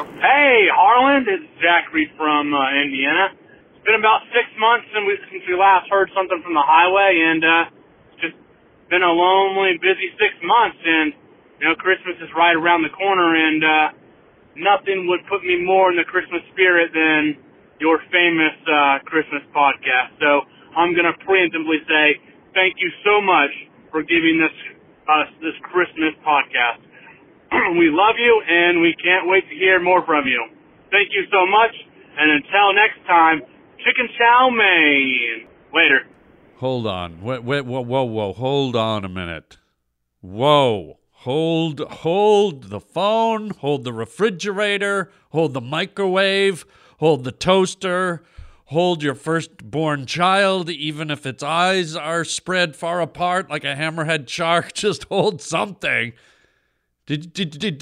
Hey, Harlan, it's Zachary from Indiana. It's been about 6 months since we last heard something from the highway, and it's just been a lonely, busy 6 months, and, you know, Christmas is right around the corner, and nothing would put me more in the Christmas spirit than your famous Christmas podcast. So I'm going to preemptively say thank you so much for giving us this Christmas podcast. We love you, and we can't wait to hear more from you. Thank you so much, and until next time, chicken chow mein. Later. Hold on. Whoa. Hold on a minute. Whoa. Hold the phone, hold the refrigerator, hold the microwave, hold the toaster, hold your firstborn child, even if its eyes are spread far apart like a hammerhead shark. Just hold something. Did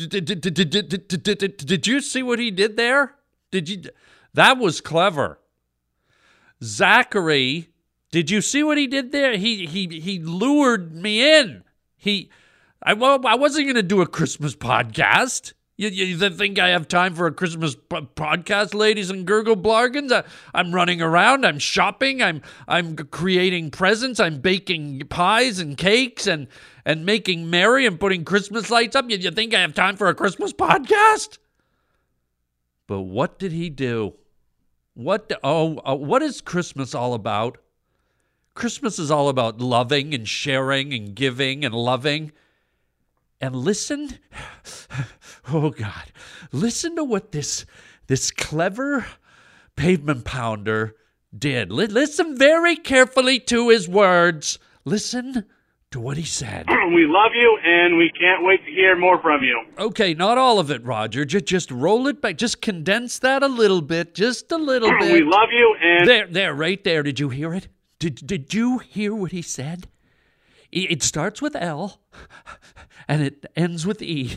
you see what he did there? That was clever. Zachary, did you see what he did there? He lured me in. I wasn't going to do a Christmas podcast. You think I have time for a Christmas podcast, ladies and gurgle blargans? I'm running around. I'm shopping. I'm creating presents. I'm baking pies and cakes and making merry and putting Christmas lights up. You think I have time for a Christmas podcast? But what did he do? What is Christmas all about? Christmas is all about loving and sharing and giving and loving. And listen, oh God, listen to what this clever pavement pounder did. Listen very carefully to his words. Listen to what he said. We love you, and we can't wait to hear more from you. Okay, not all of it, Roger. Just roll it back. Just condense that a little bit. Just a little bit. We love you, and... There, right there. Did you hear it? Did you hear what he said? It starts with L, and it ends with E.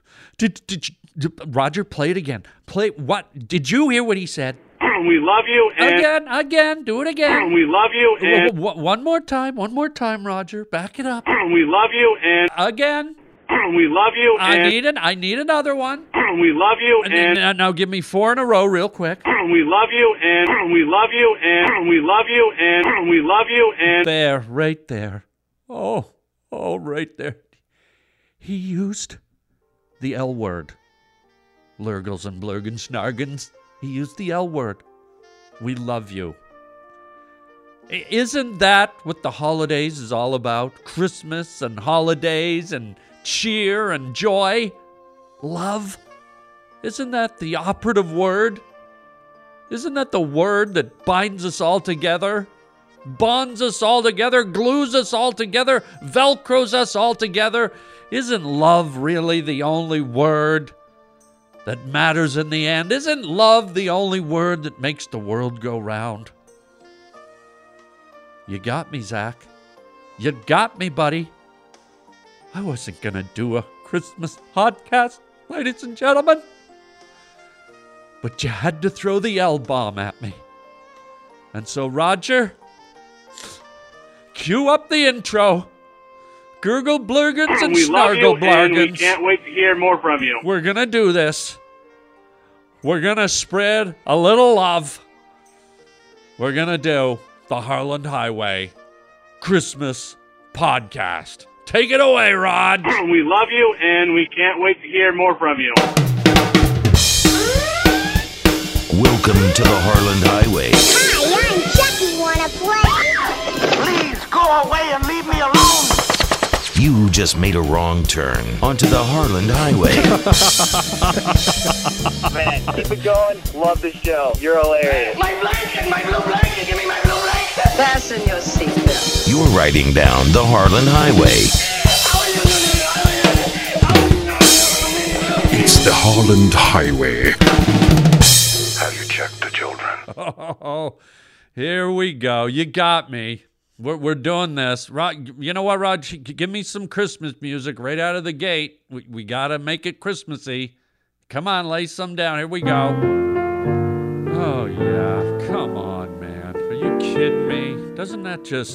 Roger, play it again. Play what? Did you hear what he said? We love you, and... Again, do it again. We love you, and... One more time, Roger. Back it up. We love you, and... Again. We love you, and... I need another one. We love you, and... Now give me 4 in a row real quick. We love you, and... We love you, and... We love you, and... We love you, and... There, right there. Oh, right there. He used the L word. Lurgles and blurgans snargans. He used the L word. We love you. Isn't that what the holidays is all about? Christmas and holidays and cheer and joy? Love? Isn't that the operative word? Isn't that the word that binds us all together? Bonds us all together, glues us all together, velcros us all together. Isn't love really the only word that matters in the end? Isn't love the only word that makes the world go round? You got me, Zach. You got me, buddy. I wasn't going to do a Christmas podcast, ladies and gentlemen. But you had to throw the L-bomb at me. And so, Roger... cue up the intro. Gurgle blurgans and snargle blargans. We can't wait to hear more from you. We're going to do this. We're going to spread a little love. We're going to do the Harland Highway Christmas podcast. Take it away, Rod. We love you, and we can't wait to hear more from you. Welcome to the Harland Highway. Hi, I'm Chucky. Wanna play? Please go away and leave me alone. You just made a wrong turn onto the Harland Highway. Man, keep it going. Love the show. You're hilarious. My blanket, my blue blanket. Give me my blue blanket. Fasten your seatbelt. You're riding down the Harland Highway. It's the Harland Highway. Have you checked the children? Oh, here we go. You got me. We're doing this. Rod, you know what, Rod? Give me some Christmas music right out of the gate. We got to make it Christmassy. Come on, lay some down. Here we go. Oh, yeah. Come on, man. Are you kidding me? Doesn't that just...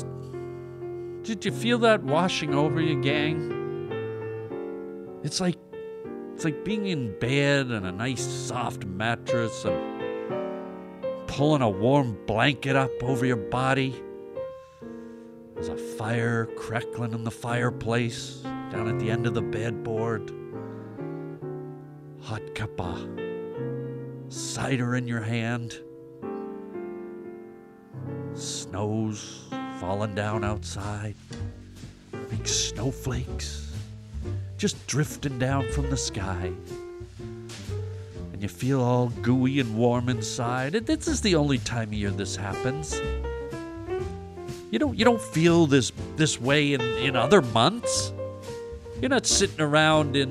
Did you feel that washing over you, gang? It's like It's like being in bed on a nice soft mattress and pulling a warm blanket up over your body. There's a fire crackling in the fireplace down at the end of the bedboard. Hot cup of cider in your hand. Snow's falling down outside. Big snowflakes just drifting down from the sky. And you feel all gooey and warm inside. This is the only time of year this happens. You don't feel this way in other months. You're not sitting around in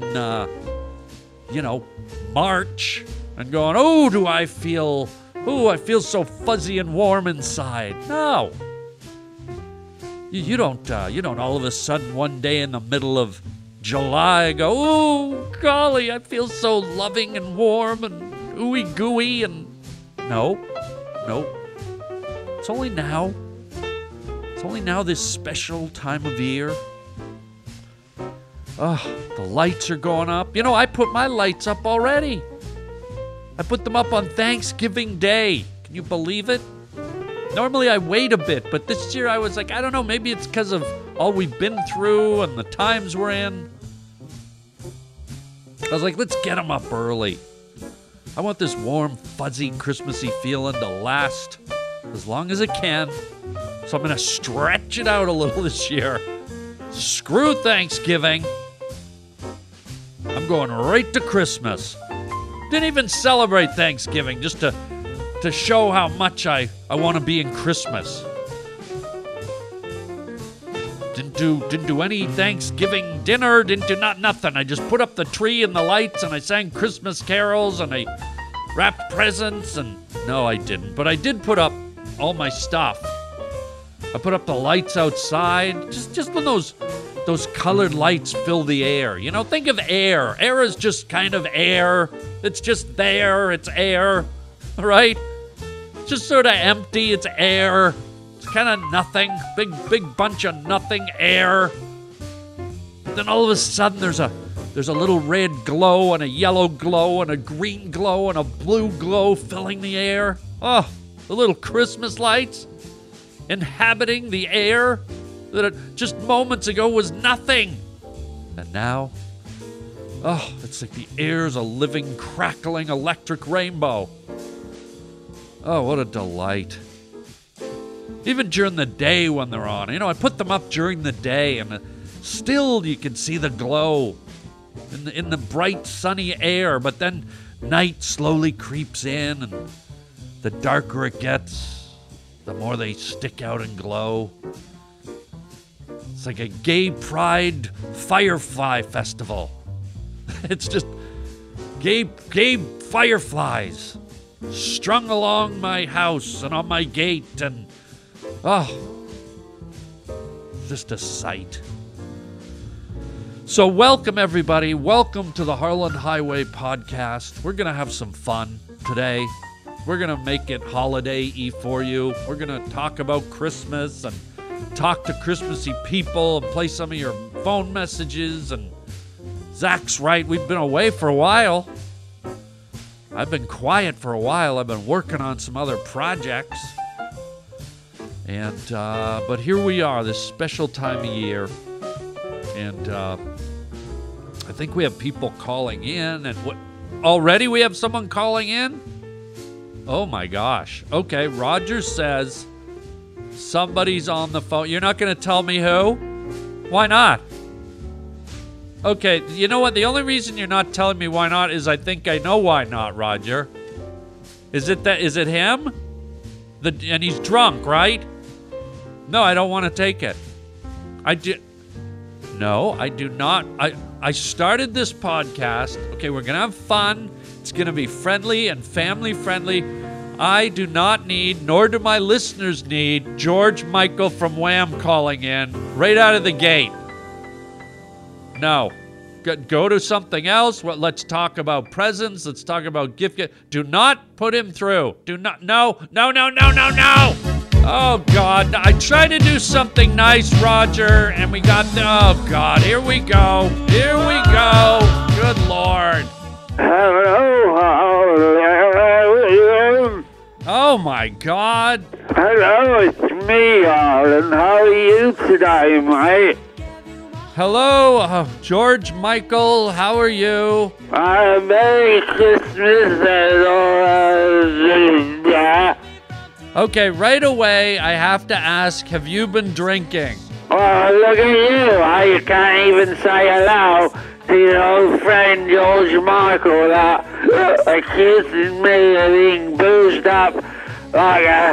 March and going, I feel so fuzzy and warm inside. No. You don't all of a sudden one day in the middle of July go, oh golly, I feel so loving and warm and ooey gooey and no. It's only now. It's only now this special time of year. The lights are going up. I put my lights up already. I put them up on Thanksgiving Day. Can you believe it? Normally I wait a bit, but this year I was like, I don't know, maybe it's because of all we've been through and the times we're in. I was like, let's get them up early. I want this warm, fuzzy, Christmassy feeling to last as long as it can. So I'm going to stretch it out a little this year. Screw Thanksgiving. I'm going right to Christmas. Didn't even celebrate Thanksgiving just to show how much I want to be in Christmas. Didn't do any Thanksgiving dinner, didn't do nothing. I just put up the tree and the lights and I sang Christmas carols and I wrapped presents and no, I didn't. But I did put up all my stuff. I put up the lights outside, just when those colored lights fill the air. Think of air. Air is just kind of air. It's just there. It's air, right? It's just sort of empty. It's air. It's kind of nothing. Big bunch of nothing air. Then all of a sudden there's a little red glow and a yellow glow and a green glow and a blue glow filling the air. Oh, the little Christmas lights inhabiting the air that just moments ago was nothing. And now, it's like the air's a living, crackling electric rainbow. Oh, what a delight. Even during the day when they're on. I put them up during the day and still you can see the glow in the bright, sunny air. But then night slowly creeps in and the darker it gets, the more they stick out and glow. It's like a gay pride firefly festival. It's just gay fireflies strung along my house and on my gate and just a sight. So welcome everybody. Welcome to the Harland Highway podcast. We're going to have some fun today. We're going to make it holiday-y for you. We're going to talk about Christmas and talk to Christmassy people and play some of your phone messages. And Zach's right. We've been away for a while. I've been quiet for a while. I've been working on some other projects. And, but here we are, this special time of year. And, I think we have people calling in. And already we have someone calling in? Oh my gosh. Okay, Roger says somebody's on the phone. You're not going to tell me who? Why not? Okay, you know what? The only reason you're not telling me why not is I think I know why not, Roger. Is it him? And he's drunk, right? No, I don't want to take it. No, I do not. I started this podcast. Okay, we're going to have fun. It's going to be friendly and family friendly. I do not need, nor do my listeners need, George Michael from Wham calling in right out of the gate. No. Go to something else. Let's talk about presents. Let's talk about gift. Do not put him through. Do not. No. Oh, God. I tried to do something nice, Roger, and we got... Oh, God. Here we go. Good Lord. my God. Hello, it's me, Alan. How are you today, mate? Hello, George Michael. How are you? Merry Christmas and Okay, right away, I have to ask, have you been drinking? Oh, look at you. You can't even say hello to your old friend George Michael without accusing me of being boozed up like a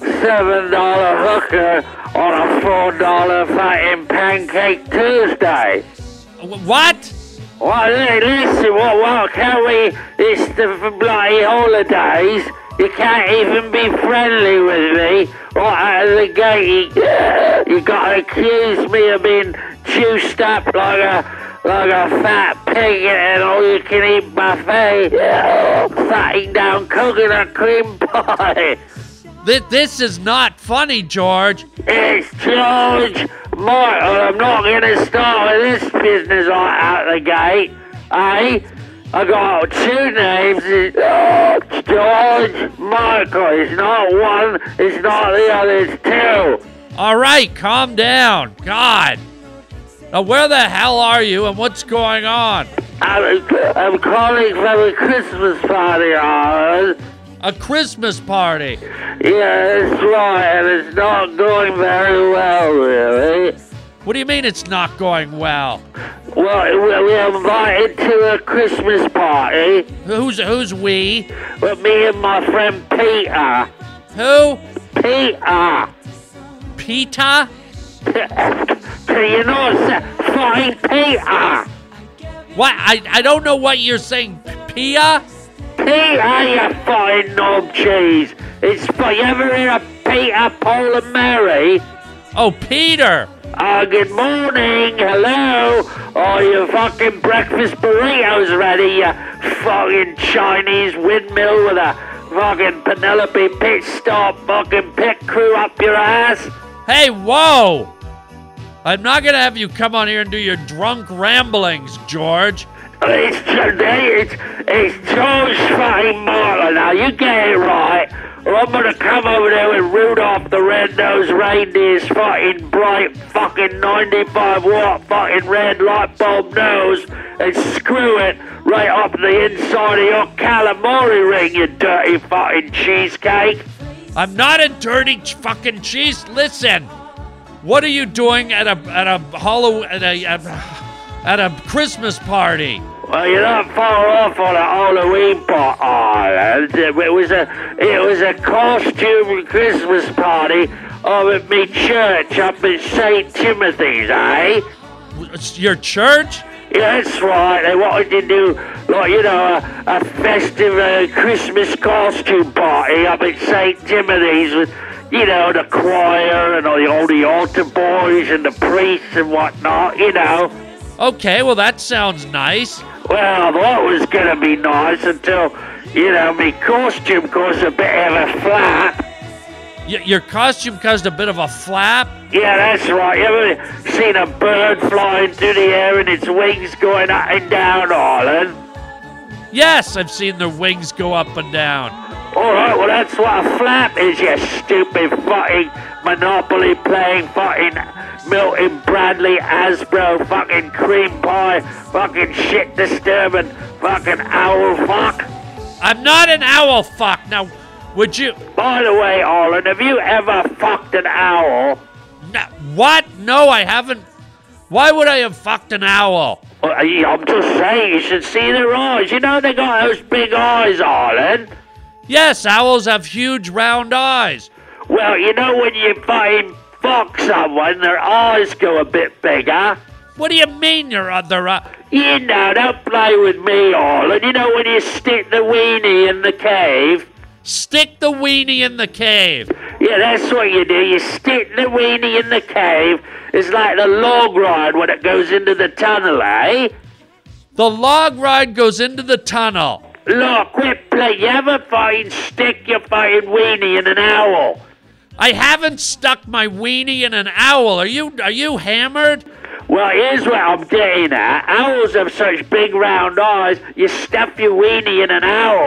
$7 hooker on a $4 fucking Pancake Tuesday. What? Well, listen, what can we... It's the bloody holidays. You can't even be friendly with me. Right out of the gate, you got to accuse me of being juiced up like a fat pig at an all-you-can-eat buffet, fatting down coconut cream pie. This is not funny, George. It's George Michael. I'm not going to start with this business right out the gate, eh? I got two names. It's George Michael. It's not one, it's not the other, it's two. All right, calm down. God. Now, where the hell are you and what's going on? I'm calling from a Christmas party, Alan. A Christmas party? Yeah, that's right, and it's not going very well, really. What do you mean it's not going well? Well, we're invited to a Christmas party. Who's we? Well, me and my friend Peter. Who? Peter. Peter? You know, fucking Peter. What? I don't know what you're saying. Pia? Peter, you fucking knob cheese. It's for you ever hear of Peter, Paul and Mary? Oh, Peter. Good morning, hello. Oh, your fucking breakfast burrito's ready, you fucking Chinese windmill with a fucking Penelope pit stop fucking pit crew up your ass. Hey, whoa! I'm not gonna have you come on here and do your drunk ramblings, George. It's George fucking Marlin. Now, you get it right. Or I'm gonna come over there with Rudolph the Red-Nosed Reindeer's fucking bright fucking 95-watt fucking red light bulb nose and screw it right up the inside of your calamari ring, you dirty fucking cheesecake. I'm not a dirty fucking cheese. Listen, what are you doing at a Christmas party? Well, you're not far off on a Halloween party. It was a costume Christmas party over at me church up in St. Timothy's, eh? Your church? Yeah, that's right. They wanted to do, like, you know, a festive Christmas costume party up at St. Timothy's with, you know, the choir and all the altar boys and the priests and whatnot, you know. Okay, well, that sounds nice. Well, I thought it was going to be nice until, you know, my costume caused a bit of a flap. Your costume caused a bit of a flap? Yeah, that's right. You ever seen a bird flying through the air and its wings going up and down, Arlen? Yes, I've seen their wings go up and down. All right, well, that's what a flap is, you stupid fucking Monopoly playing fucking Milton Bradley Hasbro fucking cream pie fucking shit disturbing fucking owl fuck. I'm not an owl fuck. Now, would you... By the way, Arlen, have you ever fucked an owl? No, what? No, I haven't. Why would I have fucked an owl? Well, I'm just saying, you should see their eyes. You know they got those big eyes, Arlen. Yes, owls have huge round eyes. Well, you know when you fucking fuck someone, their eyes go a bit bigger. What do you mean your other eye? You know, don't play with me, Arlen. You know when you stick the weenie in the cave? Stick the weenie in the cave. Yeah, that's what you do. You stick the weenie in the cave. It's like the log ride when it goes into the tunnel, eh? The log ride goes into the tunnel. Look, quit playing. You ever fucking stick your fucking weenie in an owl? I haven't stuck my weenie in an owl. Are you hammered? Well, here's what I'm getting at. Owls have such big round eyes, you stuff your weenie in an owl,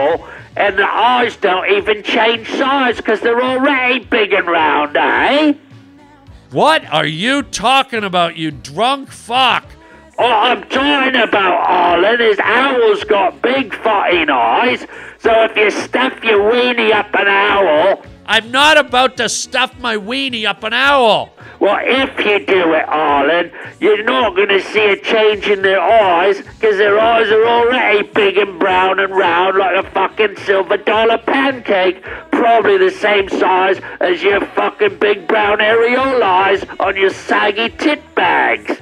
And the eyes don't even change size because they're already big and round, eh? What are you talking about, you drunk fuck? What I'm talking about, Arlen, is owls got big fucking eyes, so if you stuff your weenie up an owl... I'm not about to stuff my weenie up an owl. Well, if you do it, Arlen, you're not going to see a change in their eyes, because their eyes are already big and brown and round like a fucking silver dollar pancake, probably the same size as your fucking big brown areola eyes on your saggy tit bags.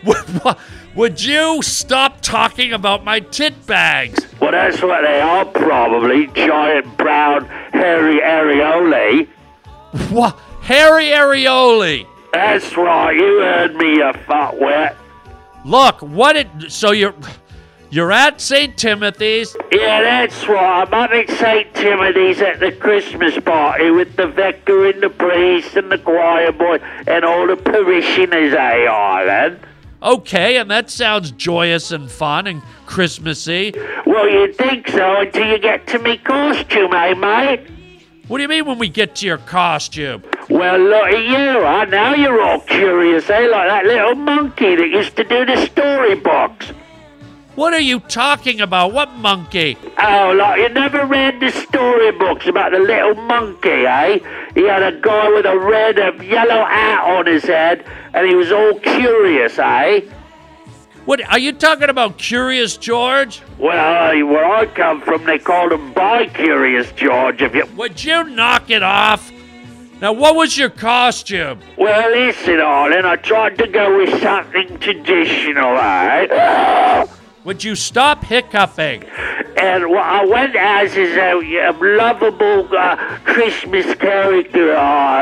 Would you stop talking about my tit bags? Well, that's what they are, probably. Giant brown hairy areolae. What? Hairy areolae? That's right, you heard me, you fuckwit. Look, so you're at St. Timothy's? Yeah, that's right. I'm up at St. Timothy's at the Christmas party with the vicar and the priest and the choir boy and all the parishioners, eh, Arlen? Okay, and that sounds joyous and fun and Christmassy. Well, you'd think so until you get to me costume, eh, mate? What do you mean when we get to your costume? Well, look at you, huh? Now you're all curious, eh? Like that little monkey that used to do the storybooks. What are you talking about? What monkey? Oh, like you never read the storybooks about the little monkey, eh? He had a guy with a red and yellow hat on his head, and he was all curious, eh? What, are you talking about Curious George? Well, where I come from, they called him Bi-Curious George, if you... Would you knock it off? Now, what was your costume? Well, listen, Arlen, I tried to go with something traditional, eh? Would you stop hiccuping? And I went as a lovable Christmas character.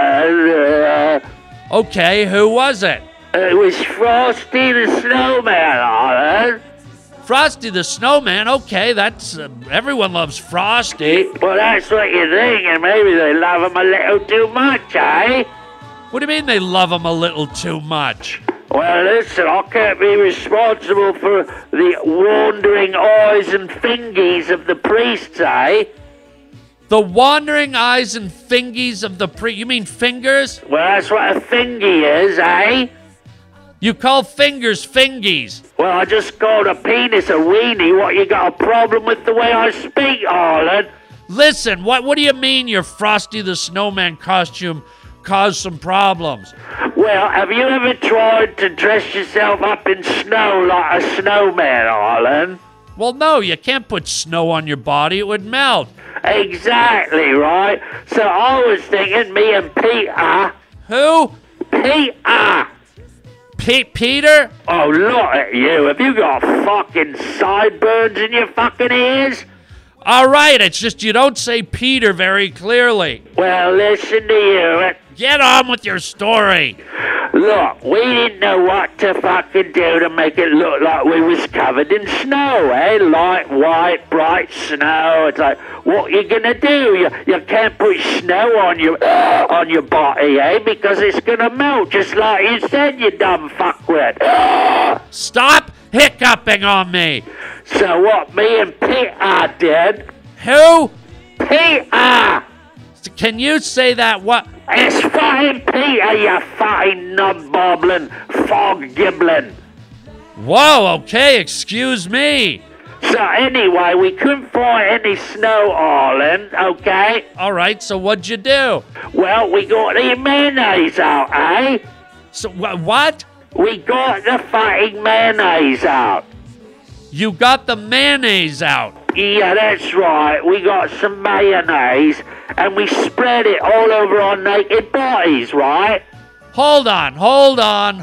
Okay, who was it? It was Frosty the Snowman, Arlen. Frosty the Snowman, okay, that's... everyone loves Frosty. Well, that's what you think, and maybe they love him a little too much, eh? What do you mean they love him a little too much? Well, listen, I can't be responsible for the wandering eyes and fingies of the priests, eh? The wandering eyes and fingies of the priest... You mean fingers? Well, that's what a fingy is, eh? You call fingers fingies. Well, I just called a penis a weenie. What, you got a problem with the way I speak, Arlen? Listen, what do you mean your Frosty the Snowman costume caused some problems? Well, have you ever tried to dress yourself up in snow like a snowman, Arlen? Well, no, you can't put snow on your body. It would melt. Exactly, right? So I was thinking me and Peter... Who? Peter! Peter? Oh, look at you. Have you got fucking sideburns in your fucking ears? All right, it's just you don't say Peter very clearly. Well, listen to you. Get on with your story. Look, we didn't know what to fucking do to make it look like we was covered in snow, eh? Light, white, bright snow. It's like, what you gonna do? You can't put snow on your body, eh? Because it's gonna melt, just like you said, you dumb fuckwit. Stop hiccuping on me. So what me and Peter did... Who? Peter! Can you say that what... It's fucking Peter, you fucking nub-bobbling, fog-gibbling. Whoa, okay, excuse me. So anyway, we couldn't find any snow, Arlen, okay? All right, so what'd you do? Well, we got the mayonnaise out, eh? So what? We got the fucking mayonnaise out. You got the mayonnaise out. Yeah, that's right. We got some mayonnaise, and we spread it all over our naked bodies, right? Hold on. What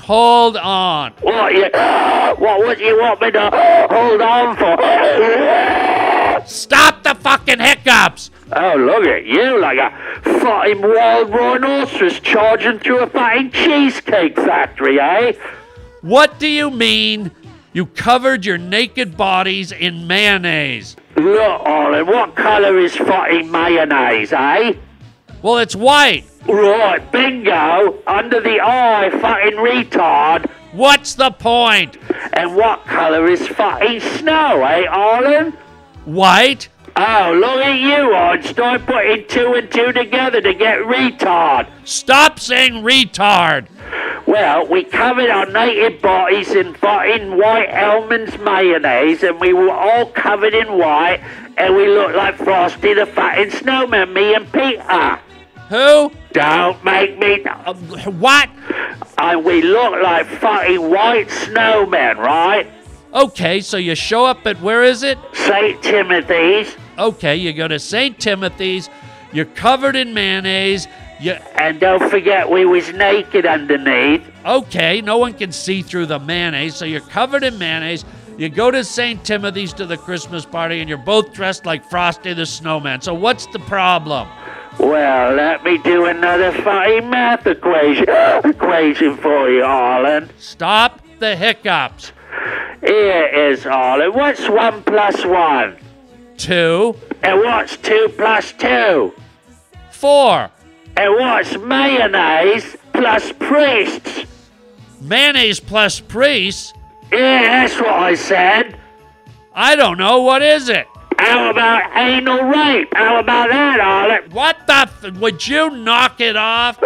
would you want me to hold on for? Stop the fucking hiccups! Oh, look at you, like a fucking wild rhinoceros charging through a fucking cheesecake factory, eh? What do you mean you covered your naked bodies in mayonnaise? Look, Arlen, what colour is fucking mayonnaise, eh? Well, it's white. Right, bingo. Under the eye, fucking retard. What's the point? And what colour is fucking snow, eh, Arlen? White. Oh, look at you, Einstein, putting two and two together to get retard. Stop saying retard. Well, we covered our naked bodies in fucking white Hellmann's mayonnaise, and we were all covered in white, and we looked like Frosty the fucking Snowman, me and Peter. Who? Don't make me... What? We look like fucking white snowmen, right? Okay, so you show up at, where is it? St. Timothy's. Okay, you go to St. Timothy's, you're covered in mayonnaise, and don't forget we was naked underneath. Okay, no one can see through the mayonnaise, so you're covered in mayonnaise, you go to St. Timothy's to the Christmas party, and you're both dressed like Frosty the Snowman. So what's the problem? Well, let me do another fucking math equation for you, Arlen. Stop the hiccups. Here is, Arlen. What's 1 plus 1? 2. And what's 2 plus 2? 4. And what's mayonnaise plus priests? Mayonnaise plus priests? Yeah, that's what I said. I don't know. What is it? How about anal rape? How about that, Arlen? What the... Would you knock it off?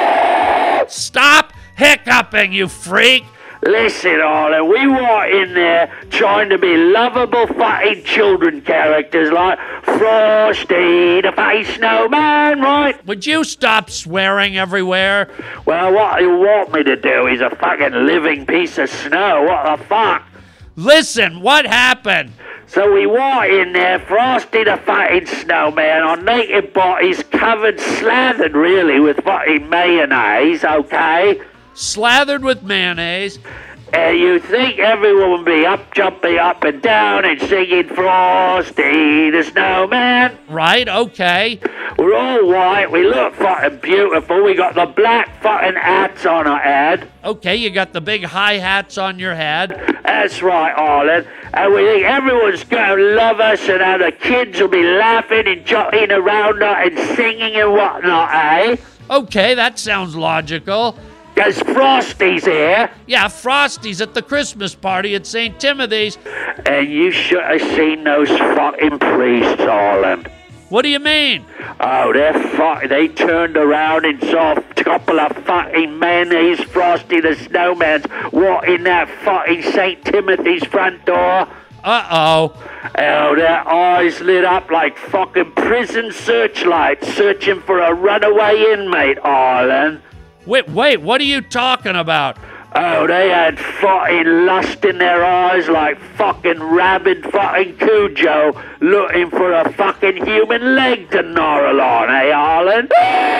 Stop hiccuping, you freak. Listen, Arlen, we were in there trying to be lovable fucking children characters like Frosty the fucking Snowman, right? Would you stop swearing everywhere? Well, what you want me to do is a fucking living piece of snow. What the fuck? Listen, what happened? So we were in there, Frosty the fucking Snowman, on naked bodies, covered, slathered really with fucking mayonnaise, okay? Slathered with mayonnaise. And you think everyone would be up, jumping up and down and singing Frosty the Snowman? Right, okay. We're all white, we look fucking beautiful, we got the black fucking hats on our head. Okay, you got the big high hats on your head. That's right, Arlen. And we think everyone's going to love us and how the kids will be laughing and joking around us and singing and whatnot, eh? Okay, that sounds logical. Because Frosty's here. Yeah, Frosty's at the Christmas party at St. Timothy's. And you should have seen those fucking priests, Arlen. What do you mean? Oh, they turned around and saw a couple of fucking mayonnaise Frosty the Snowmans walk in that fucking St. Timothy's front door. Uh-oh. Oh, their eyes lit up like fucking prison searchlights searching for a runaway inmate, Arlen. Wait, what are you talking about? Oh, they had fucking lust in their eyes like fucking rabid fucking Cujo looking for a fucking human leg to gnarl on, eh, Arlen?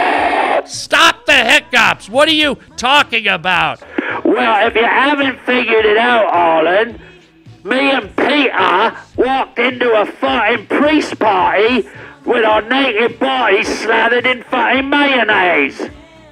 Stop the hiccups! What are you talking about? Well, if you haven't figured it out, Arlen, me and Peter walked into a fucking priest party with our naked bodies slathered in fucking mayonnaise.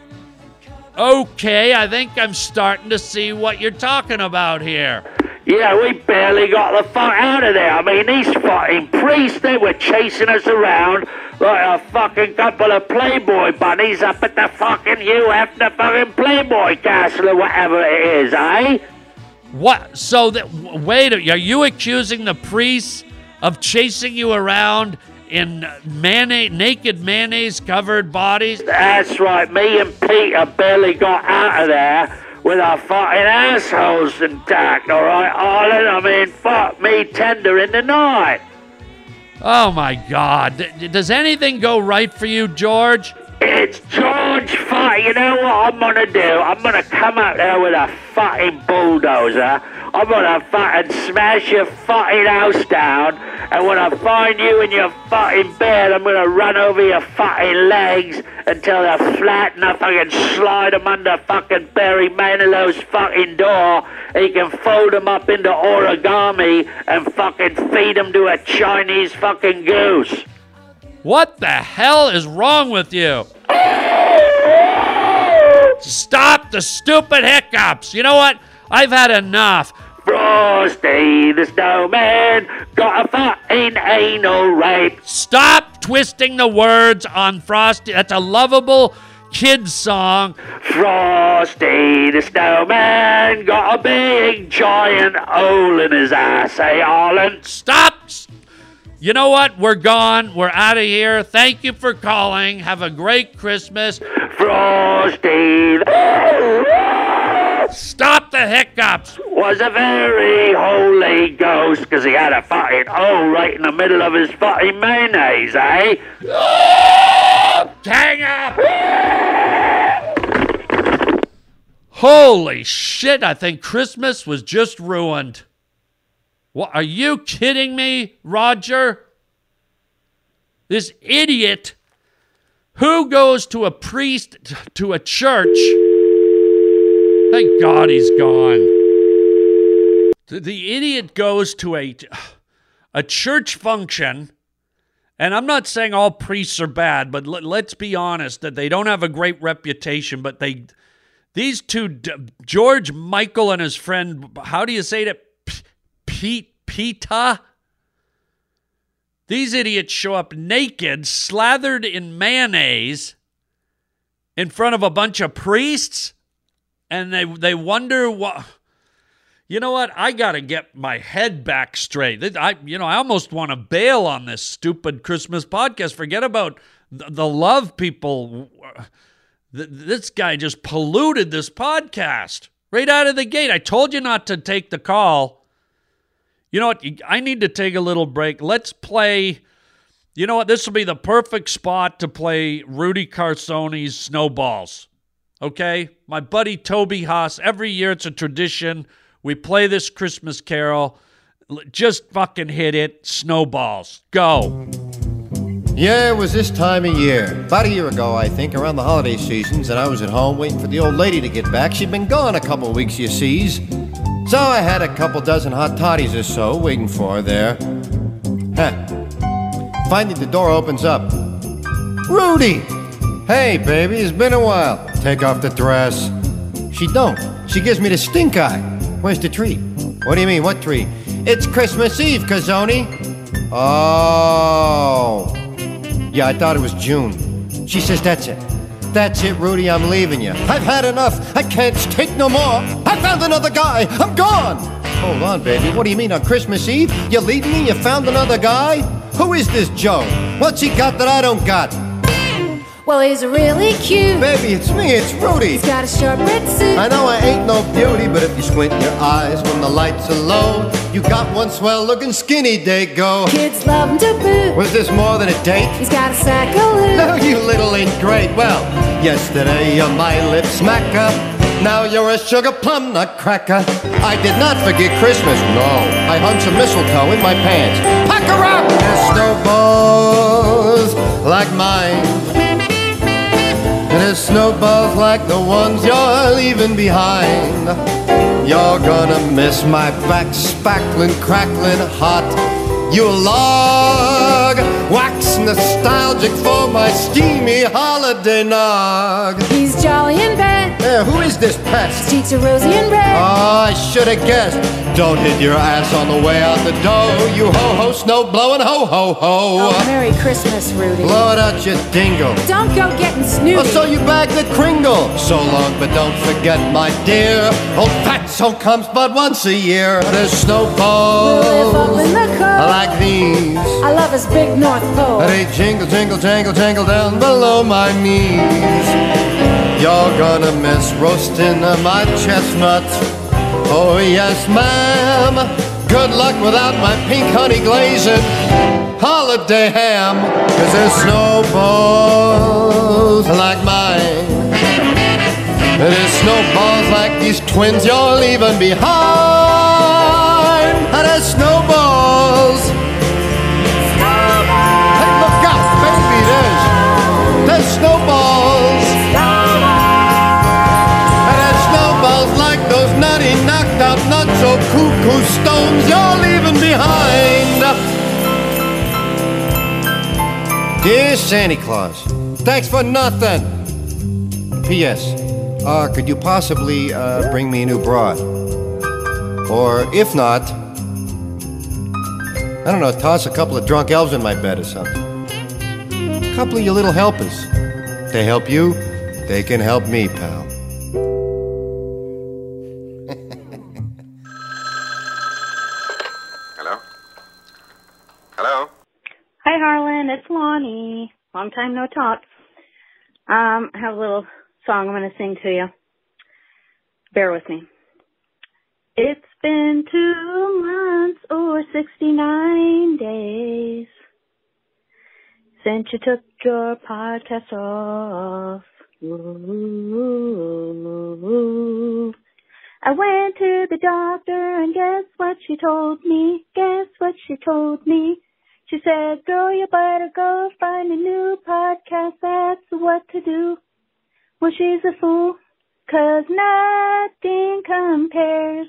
Okay, I think I'm starting to see what you're talking about here. Yeah, we barely got the fuck out of there. I mean, these fucking priests, they were chasing us around like a fucking couple of Playboy bunnies up at the fucking Hugh Hefner fucking Playboy Castle or whatever it is, eh? What? So, wait, are you accusing the priests of chasing you around in naked mayonnaise-covered bodies? That's right. Me and Peter barely got out of there with our fucking assholes intact, all right, Arlen? I mean, fuck me tender in the night. Oh, my God. Does anything go right for you, George? It's George fuck. You know what I'm gonna do? I'm gonna come out there with a fucking bulldozer. I'm gonna fucking smash your fucking house down. And when I find you in your fucking bed, I'm gonna run over your fucking legs until they're flat and I fucking slide them under fucking Barry Manilow's fucking door. And he can fold them up into origami and fucking feed them to a Chinese fucking goose. What the hell is wrong with you? Stop the stupid hiccups. You know what? I've had enough. Frosty the Snowman got a fucking anal rape. Stop twisting the words on Frosty. That's a lovable kid's song. Frosty the Snowman got a big giant hole in his ass, eh, Arlen? Stop. You know what? We're gone. We're out of here. Thank you for calling. Have a great Christmas. Frosty Stop the hiccups. was a very holy ghost because he had a fucking hole right in the middle of his fucking mayonnaise, eh? Hang up. Holy shit, I think Christmas was just ruined. What, are you kidding me, Roger? This idiot who goes to a priest, to a church. Thank God he's gone. The idiot goes to a church function, and I'm not saying all priests are bad, but let's be honest that they don't have a great reputation, but these two, George Michael and his friend, how do you say that? Peta? These idiots show up naked, slathered in mayonnaise, in front of a bunch of priests, and they wonder what. You know what? I got to get my head back straight. I almost want to bail on this stupid Christmas podcast. Forget about the love people. This guy just polluted this podcast right out of the gate. I told you not to take the call. You know what? I need to take a little break. Let's play. You know what? This will be the perfect spot to play Rudy Carsone's Snowballs. Okay? My buddy Toby Haas. Every year it's a tradition. We play this Christmas carol. Just fucking hit it. Snowballs. Go. Yeah, it was this time of year. About a year ago, I think, around the holiday seasons, and I was at home waiting for the old lady to get back. She'd been gone a couple weeks, you sees. So I had a couple dozen hot toddies or so waiting for her there. Finally, the door opens up. Rudy! Hey, baby, it's been a while. Take off the dress. She don't. She gives me the stink eye. Where's the tree? What do you mean, what tree? It's Christmas Eve, Cazzoni. Oh. Yeah, I thought it was June. She says, that's it. That's it, Rudy, I'm leaving you. I've had enough. I can't take no more. I found another guy. I'm gone. Hold on, baby. What do you mean, on Christmas Eve? You're leaving me? You found another guy? Who is this Joe? What's he got that I don't got? Well, he's really cute. Baby, it's me, it's Rudy. He's got a sharp red suit. I know I ain't no beauty, but if you squint your eyes when the lights are low, you got one swell-looking skinny Dago. Kids love him to boot. Was this more than a date? He's got a sack of loot. No, you little ingrate. Well, yesterday you're my lip smacker. Now you're a sugar plum nut cracker. I did not forget Christmas, no. I hung some mistletoe in my pants. Pack her up! There's snowballs like mine. There's snowballs like the ones you're leaving behind. You're gonna miss my back spackling, crackling hot. You log wax nostalgic for my steamy holiday nog. He's jolly in bed. Yeah, who is this pest? His cheeks are rosy and red. Oh, I should have guessed. Don't hit your ass on the way out the door. You ho-ho, snow blowing ho-ho-ho. Oh, Merry Christmas, Rudy. Blow it out, you dingle. Don't go getting snooty. Oh, so you bagged the Kringle. So long, but don't forget, my dear, old fatso comes but once a year. There's snowballs We'll live up in the cold. like these. I love his big North Pole. They jingle, jingle, jangle, jangle down below my knees. You're gonna miss roasting my chestnut. Oh yes, ma'am. Good luck without my pink honey glazing holiday ham. 'Cause there's snowballs like mine. There's snowballs like these twins you're leaving behind. And there's snowballs. Hey, look out, baby, there's snowballs. And there's snowballs like those nutty, knocked out, not so cuckoo stones you're leaving behind. Dear Santa Claus, thanks for nothing. P.S. Could you possibly bring me a new broad? Or if not, I don't know, toss a couple of drunk elves in my bed or something. A couple of your little helpers. They help you, they can help me, pal. Hello? Hello? Hi, Harlan. It's Lonnie. Long time no talk. I have a little song I'm going to sing to you. Bear with me. It's been 2 months or 69 days since you took your podcast off. Ooh. I went to the doctor and guess what she told me? She said, girl, you better go find a new podcast. That's what to do. Well, she's a fool, 'cause nothing compares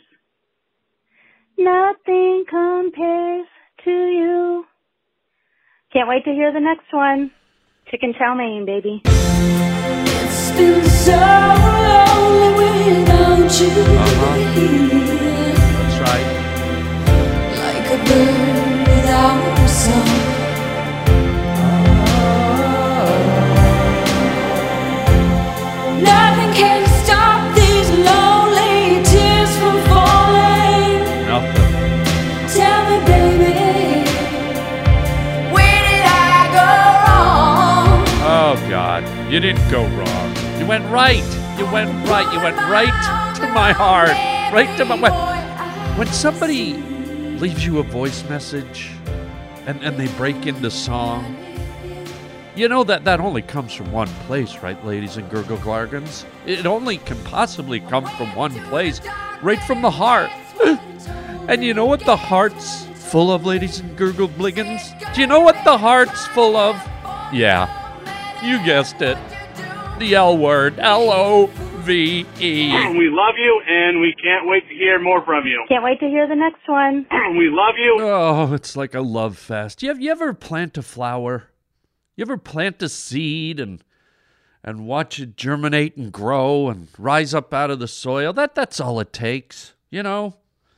to you. Can't wait to hear the next one. Chicken chow mein, baby. It's been so lonely without you. That's right. Like a bird without a song. Nothing can stop these lonely tears from falling. Nothing. Tell me, baby, where did I go wrong? Oh, God. You didn't go wrong. You went right. You went right to my heart. Right to my... When somebody leaves you a voice message and they break into song, you know that only comes from one place, right, ladies and gurgle glargons? It only can possibly come from one place, right from the heart. And you know what the heart's full of, ladies and gurgle bliggins? Do you know what the heart's full of? Yeah, you guessed it. The L word, L-O-V-E. We love you, and we can't wait to hear more from you. Can't wait to hear the next one. We love you. Oh, it's like a love fest. You ever plant a flower? You ever plant a seed and watch it germinate and grow and rise up out of the soil? That's all it takes, you know?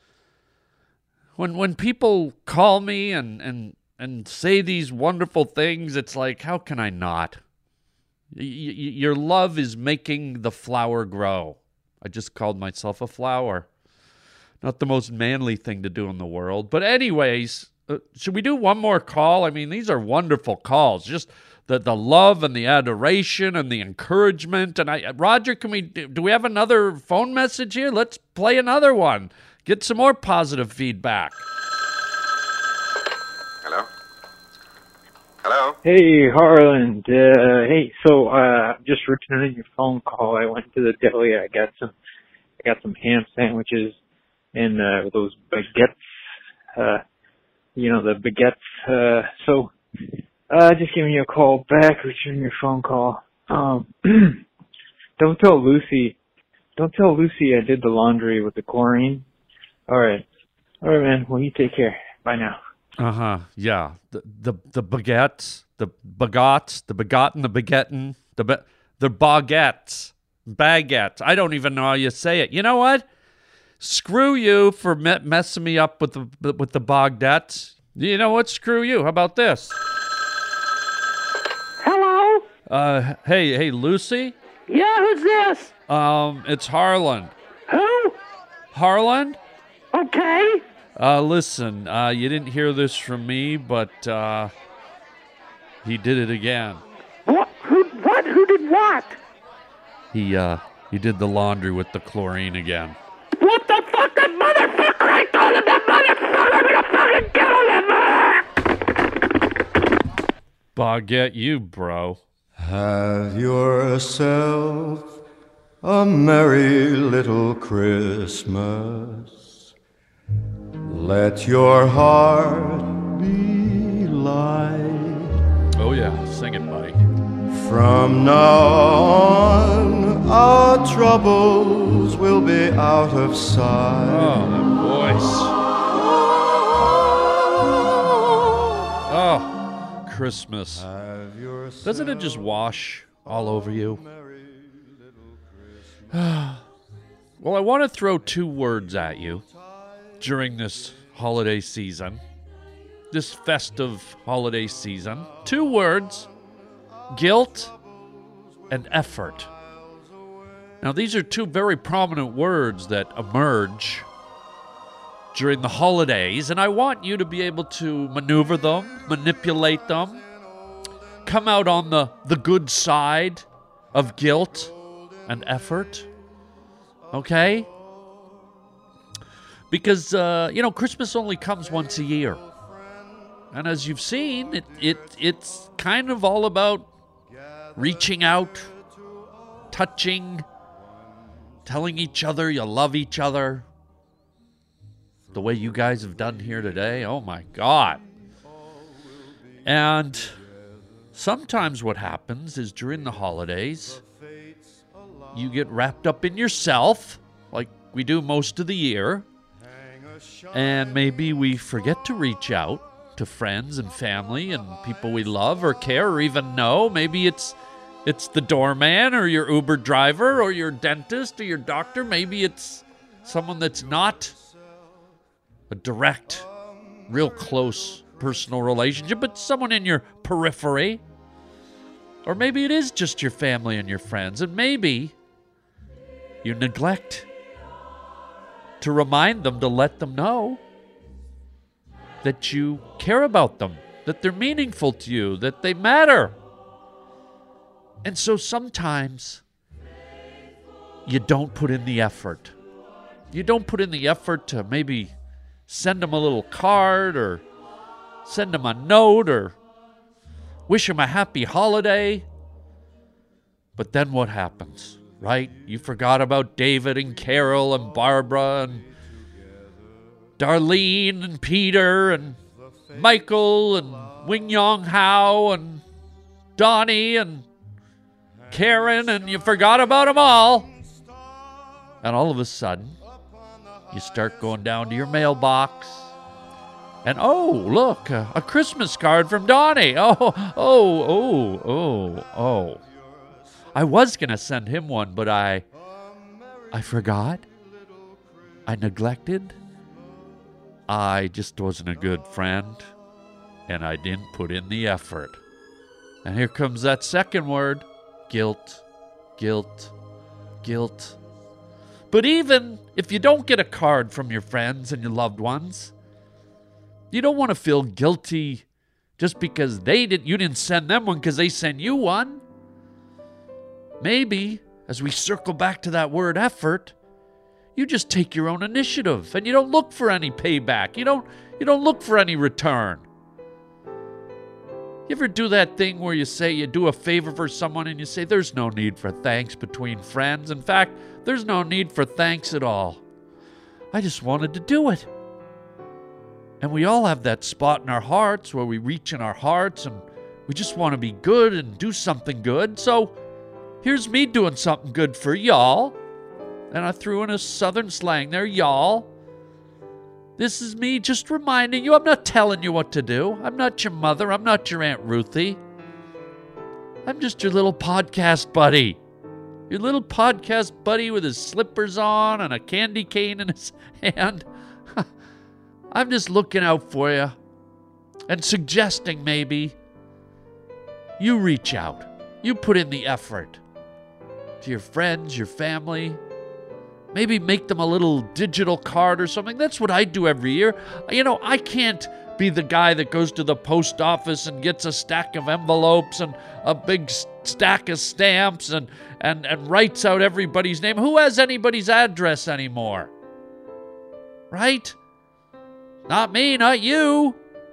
When people call me and say these wonderful things, it's like, how can I not? Your love is making the flower grow. I just called myself a flower. Not the most manly thing to do in the world. But anyways, should we do one more call? I mean, these are wonderful calls. Just the love and the adoration and the encouragement. And Roger, do we have another phone message here? Let's play another one. Get some more positive feedback. Hello? Hey, Harlan. Just returning your phone call. I went to the deli. I got some ham sandwiches and those baguettes. The baguettes. Just giving you a call back, returning your phone call. Don't tell Lucy I did the laundry with the chlorine. All right, man. Well, you take care. Bye now. Yeah. The baguettes, the baguettes, the begotten, the baguettin, the baguettes, baguettes. I don't even know how you say it. You know what? Screw you for messing me up with the baguettes. You know what? Screw you. How about this? Hello? Hey, Lucy? Yeah, who's this? It's Harlan. Who? Harlan? Okay. Listen, you didn't hear this from me, but he did it again. What? Who did what? He did the laundry with the chlorine again. What the fuck, that motherfucker? I told him that motherfucker to fucking kill him. Baguette you, bro. Have yourself a merry little Christmas. Let your heart be light. Oh yeah, sing it, buddy. From now on, our troubles will be out of sight. Oh, that voice. Oh, Christmas. Doesn't it just wash all over you? Well, I want to throw two words at you during this holiday season, this festive holiday season. Two words: guilt and effort. Now, these are two very prominent words that emerge during the holidays, and I want you to be able to maneuver them, manipulate them, come out on the good side of guilt and effort, okay? Because, Christmas only comes once a year. And as you've seen, it's kind of all about reaching out, touching, telling each other you love each other. The way you guys have done here today, oh my God. And sometimes what happens is during the holidays, you get wrapped up in yourself, like we do most of the year, and maybe we forget to reach out to friends and family and people we love or care or even know. Maybe it's the doorman or your Uber driver or your dentist or your doctor. Maybe it's someone that's not a direct, real close personal relationship, but someone in your periphery. Or maybe it is just your family and your friends. And maybe you neglect to remind them, to let them know that you care about them, that they're meaningful to you, that they matter. And so sometimes you don't put in the effort. You don't put in the effort to maybe send them a little card or send them a note or wish them a happy holiday. But then what happens, right? You forgot about David and Carol and Barbara and Darlene and Peter and Michael and Wing Yong Hao and Donnie and Karen, and you forgot about them all. And all of a sudden, you start going down to your mailbox, and oh, look, a Christmas card from Donnie. Oh. I was going to send him one, but I forgot. I neglected. I just wasn't a good friend, and I didn't put in the effort. And here comes that second word, guilt, guilt, guilt. But even if you don't get a card from your friends and your loved ones, you don't want to feel guilty just because you didn't send them one because they sent you one. Maybe, as we circle back to that word effort, you just take your own initiative and you don't look for any payback. You don't look for any return. You ever do that thing where you say you do a favor for someone and you say there's no need for thanks between friends. In fact, there's no need for thanks at all. I just wanted to do it. And we all have that spot in our hearts where we reach in our hearts and we just want to be good and do something good. So here's me doing something good for y'all. And I threw in a southern slang there, y'all. This is me just reminding you, I'm not telling you what to do. I'm not your mother. I'm not your Aunt Ruthie. I'm just your little podcast buddy. Your little podcast buddy with his slippers on and a candy cane in his hand. I'm just looking out for you and suggesting maybe you reach out. You put in the effort to your friends, your family. Maybe make them a little digital card or something. That's what I do every year. I can't be the guy that goes to the post office and gets a stack of envelopes and a big stack of stamps and writes out everybody's name. Who has anybody's address anymore? Right? Not me, not you.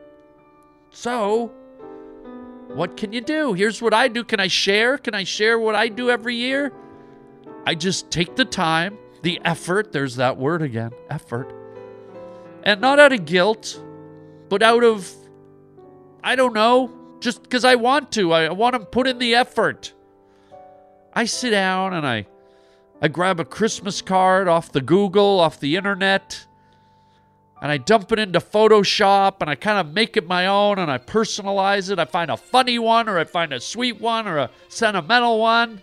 So, what can you do? Here's what I do. Can I share? Can I share what I do every year? I just take the time, the effort, there's that word again, effort. And not out of guilt, but out of, I don't know, just because I want to. I want to put in the effort. I sit down and I grab a Christmas card off the Google, off the internet, and I dump it into Photoshop and I kind of make it my own and I personalize it. I find a funny one or I find a sweet one or a sentimental one.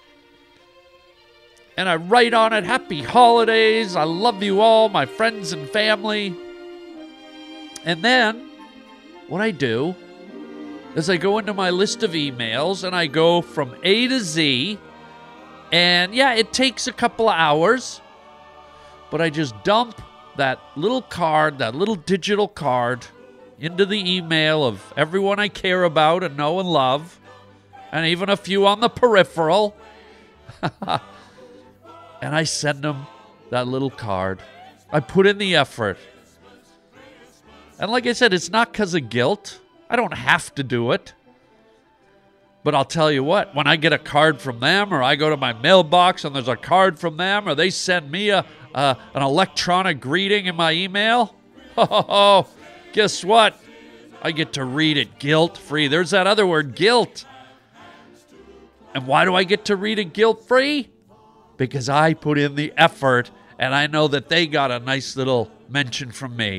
And I write on it, Happy Holidays, I love you all, my friends and family. And then, what I do is I go into my list of emails and I go from A to Z. And yeah, it takes a couple of hours, but I just dump that little card, that little digital card, into the email of everyone I care about and know and love, and even a few on the peripheral. And I send them that little card. I put in the effort. And like I said, it's not because of guilt. I don't have to do it. But I'll tell you what, when I get a card from them, or I go to my mailbox and there's a card from them, or they send me an electronic greeting in my email, oh, guess what? I get to read it guilt-free. There's that other word, guilt. And why do I get to read it guilt-free? Because I put in the effort, and I know that they got a nice little mention from me.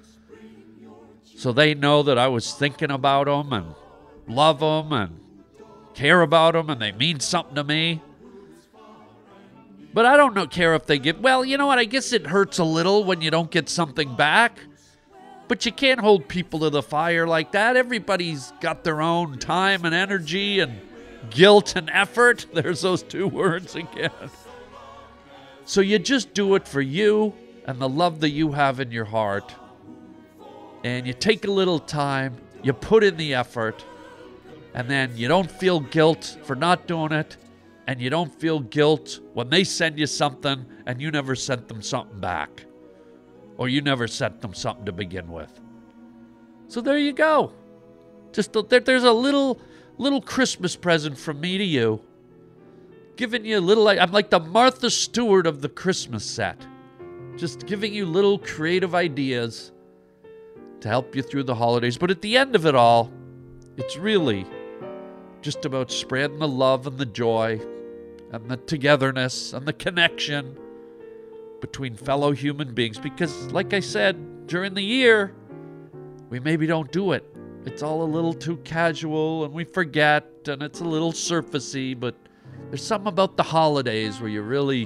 So they know that I was thinking about them and love them and care about them, and they mean something to me. But I don't care if they get... Well, you know what? I guess it hurts a little when you don't get something back. But you can't hold people to the fire like that. Everybody's got their own time and energy and guilt and effort. There's those two words again. So you just do it for you and the love that you have in your heart. And you take a little time, you put in the effort, and then you don't feel guilt for not doing it, and you don't feel guilt when they send you something and you never sent them something back. Or you never sent them something to begin with. So there you go. There's a little Christmas present from me to you. Giving you a little... I'm like the Martha Stewart of the Christmas set. Just giving you little creative ideas to help you through the holidays. But at the end of it all, it's really just about spreading the love and the joy and the togetherness and the connection between fellow human beings. Because, like I said, during the year, we maybe don't do it. It's all a little too casual, and we forget, and it's a little surfacey, but there's something about the holidays where you really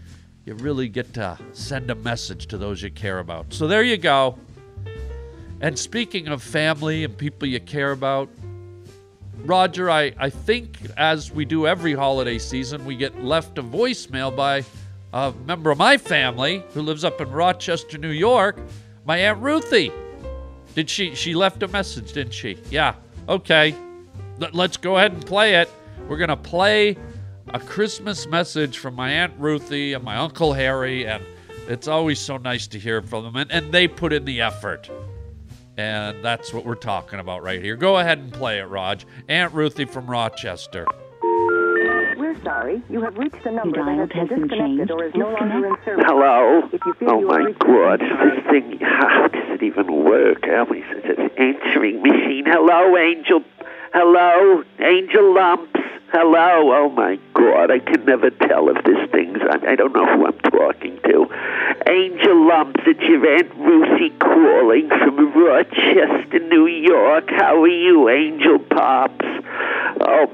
get to send a message to those you care about. So there you go. And speaking of family and people you care about, Roger, I think as we do every holiday season, we get left a voicemail by a member of my family who lives up in Rochester, New York, my Aunt Ruthie. Did she left a message, didn't she? Yeah. Okay. Let's go ahead and play it. We're going to play a Christmas message from my Aunt Ruthie and my Uncle Harry, and it's always so nice to hear from them, and they put in the effort. And that's what we're talking about right here. Go ahead and play it, Raj. Aunt Ruthie from Rochester. We're sorry. You have reached the number that has been disconnected or is no longer in service. Hello? Oh my God, this thing, how does it even work? Always it's an answering machine. Hello, Angel. Hello, Angel Lumps. Hello. Oh my God, I can never tell if this thing's, I don't know who I'm talking to. Angel Lumps, it's your Aunt Ruthie calling from Rochester, New York. How are you, Angel Pops? Oh,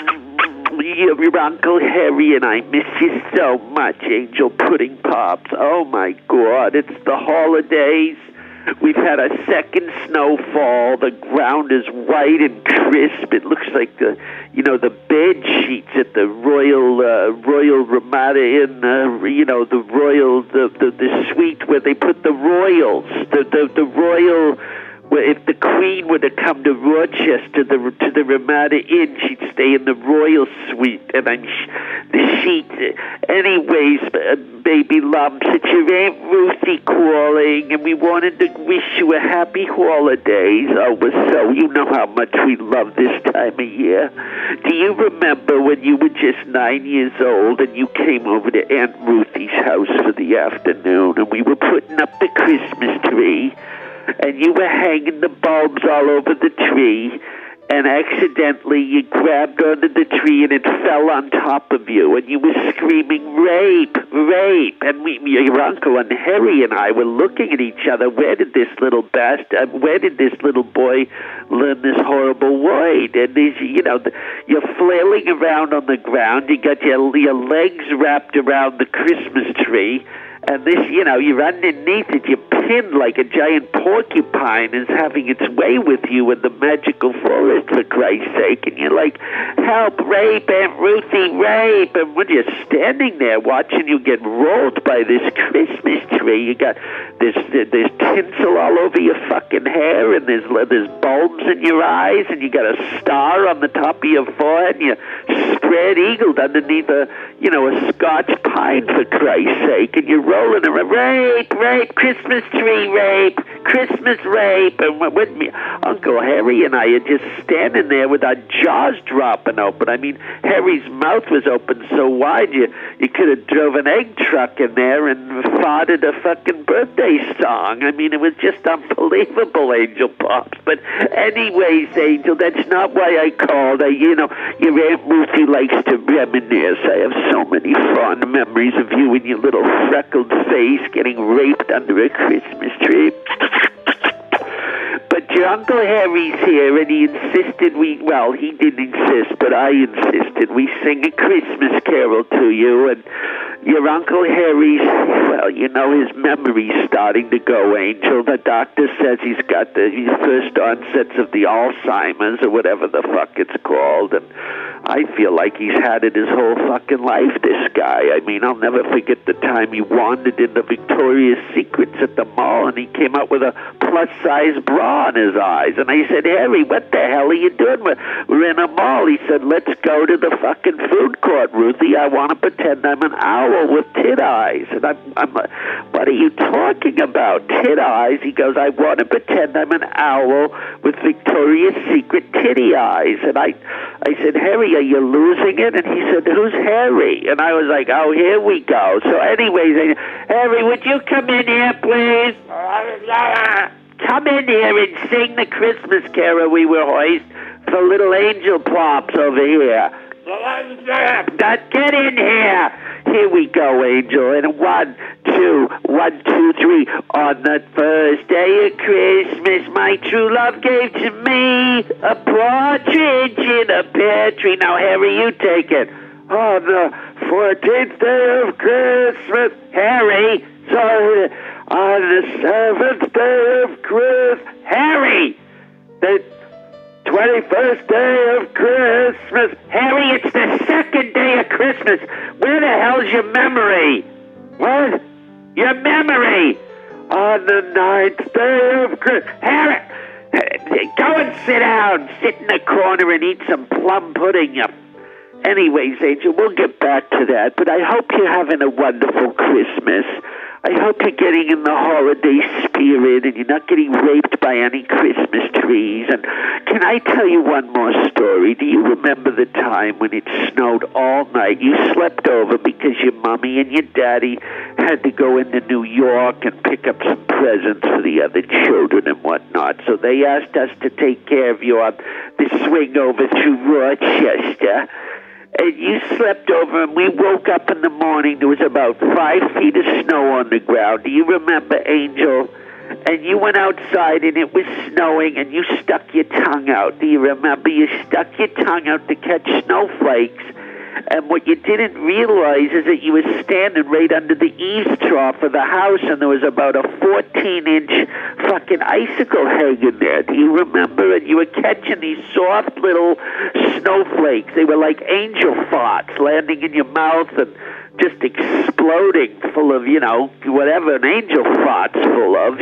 your Uncle Harry and I miss you so much, Angel Pudding Pops. Oh my God, it's the holidays. We've had a second snowfall. The ground is white and crisp. It looks like the bed sheets at the Royal Ramada Inn. The suite where they put the royals. The royal. If the Queen were to come to Rochester, to the Ramada Inn, she'd stay in the royal suite, and the sheet. Anyways, baby lumps, it's your Aunt Ruthie calling, and we wanted to wish you a happy holidays. Oh, so you know how much we love this time of year. Do you remember when you were just 9 years old and you came over to Aunt Ruthie's house for the afternoon, and we were putting up the Christmas tree? And you were hanging the bulbs all over the tree, and accidentally you grabbed onto the tree and it fell on top of you, and you were screaming, rape, rape. And your uncle and Harry and I were looking at each other. Where did this little boy learn this horrible word? And you're flailing around on the ground. You got your legs wrapped around the Christmas tree, And this, you're underneath it, you're pinned like a giant porcupine is having its way with you in the magical forest, for Christ's sake. And you're like, help, rape, Aunt Ruthie, rape. And when you're standing there watching you get rolled by this Christmas tree, you got there's tinsel all over your fucking hair, and there's bulbs in your eyes, and you got a star on the top of your forehead, and you're spread-eagled underneath a Scotch pine, for Christ's sake, and you're rolling around, rape, Christmas tree rape, Christmas rape, and with me, Uncle Harry and I are just standing there with our jaws dropping open. I mean, Harry's mouth was open so wide, you could have drove an egg truck in there and farted a fucking birthday song. I mean, it was just unbelievable, Angel Pops. But anyways, Angel, that's not why I called. Your Aunt Ruthie likes to reminisce. I have so many fond memories of you and your little freckled face getting raped under a Christmas tree. But your Uncle Harry's here, and he insisted he didn't insist, but I insisted we sing a Christmas carol to you. And your Uncle Harry's, his memory's starting to go, Angel. The doctor says he's got the first onsets of the Alzheimer's, or whatever the fuck it's called. And I feel like he's had it his whole fucking life, this guy. I mean, I'll never forget the time he wandered into Victoria's Secrets at the mall, and he came out with a plus-size bra in his eyes. And I said, Harry, what the hell are you doing? We're in a mall. He said, let's go to the fucking food court, Ruthie. I want to pretend I'm an owl with tit eyes. And I'm like, what are you talking about? Tit eyes? He goes, I want to pretend I'm an owl with Victoria's Secret titty eyes. And I said, Harry, are you losing it? And he said, who's Harry? And I was like, oh, here we go. So anyways, Harry, would you come in here, please? Come in here and sing the Christmas carol we will hoist for little Angel Plops over here. Get in here. Here we go, Angel. And 1, 2, 1, 2, 3. On the first day of Christmas, my true love gave to me a partridge in a pear tree. Now, Harry, you take it. On the 14th day of Christmas, Harry. Sorry. On the 7th day of Christmas, Harry. The 21st day of Christmas. Harry, it's the second day of Christmas. Where the hell's your memory? What? Your memory. On the 9th day of Christmas. Harry, go and sit down. Sit in the corner and eat some plum pudding. Anyways, Angel, we'll get back to that. But I hope you're having a wonderful Christmas. I hope you're getting in the holiday spirit and you're not getting raped by any Christmas trees. And can I tell you one more story? Do you remember the time when it snowed all night? You slept over because your mommy and your daddy had to go into New York and pick up some presents for the other children and whatnot. So they asked us to take care of you on the swing over through Rochester. And you slept over, and we woke up in the morning. There was about 5 feet of snow on the ground. Do you remember, Angel? And you went outside, and it was snowing, and you stuck your tongue out. Do you remember? You stuck your tongue out to catch snowflakes. And what you didn't realize is that you were standing right under the eaves trough of the house, and there was about a 14-inch fucking icicle hanging there. Do you remember? And you were catching these soft little snowflakes. They were like angel farts landing in your mouth and just exploding full of, whatever an angel fart's full of,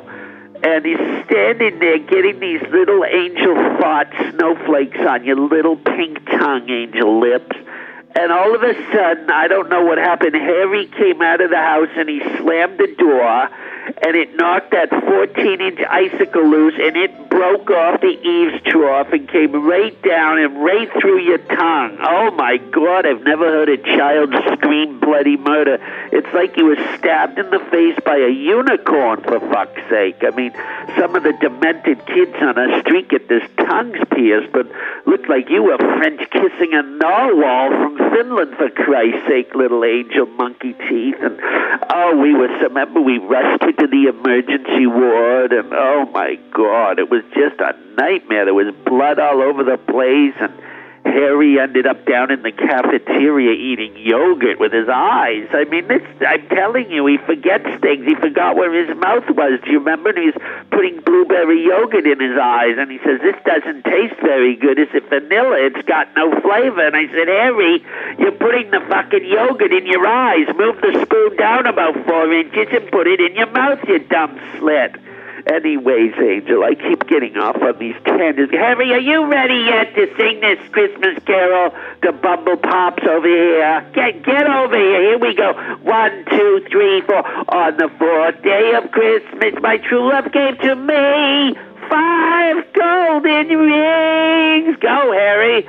And he's standing there getting these little angel fart snowflakes on your little pink tongue, angel lips. And all of a sudden, I don't know what happened, Harry came out of the house and he slammed the door, and it knocked that 14-inch icicle loose, and it broke off the eaves trough and came right down and right through your tongue. Oh, my God, I've never heard a child scream bloody murder. It's like you were stabbed in the face by a unicorn, for fuck's sake. I mean, some of the demented kids on our street get their tongues pierced, but looked like you were French kissing a narwhal from Finland, for Christ's sake, little angel monkey teeth. And, remember we rushed into the emergency ward, and oh my God, it was just a nightmare. There was blood all over the place, and Harry ended up down in the cafeteria eating yogurt with his eyes. I mean, I'm telling you, he forgets things. He forgot where his mouth was. Do you remember? And he's putting blueberry yogurt in his eyes, and he says, this doesn't taste very good. Is it vanilla? It's got no flavor. And I said, Harry, you're putting the fucking yogurt in your eyes. Move the spoon down about 4 inches and put it in your mouth, you dumb slit. Anyways, Angel, I keep getting off on these tangents. Harry, are you ready yet to sing this Christmas carol to Bumble Pops over here? Get over here. Here we go. 1, 2, 3, 4. On the 4th day of Christmas, my true love gave to me 5 golden rings. Go, Harry.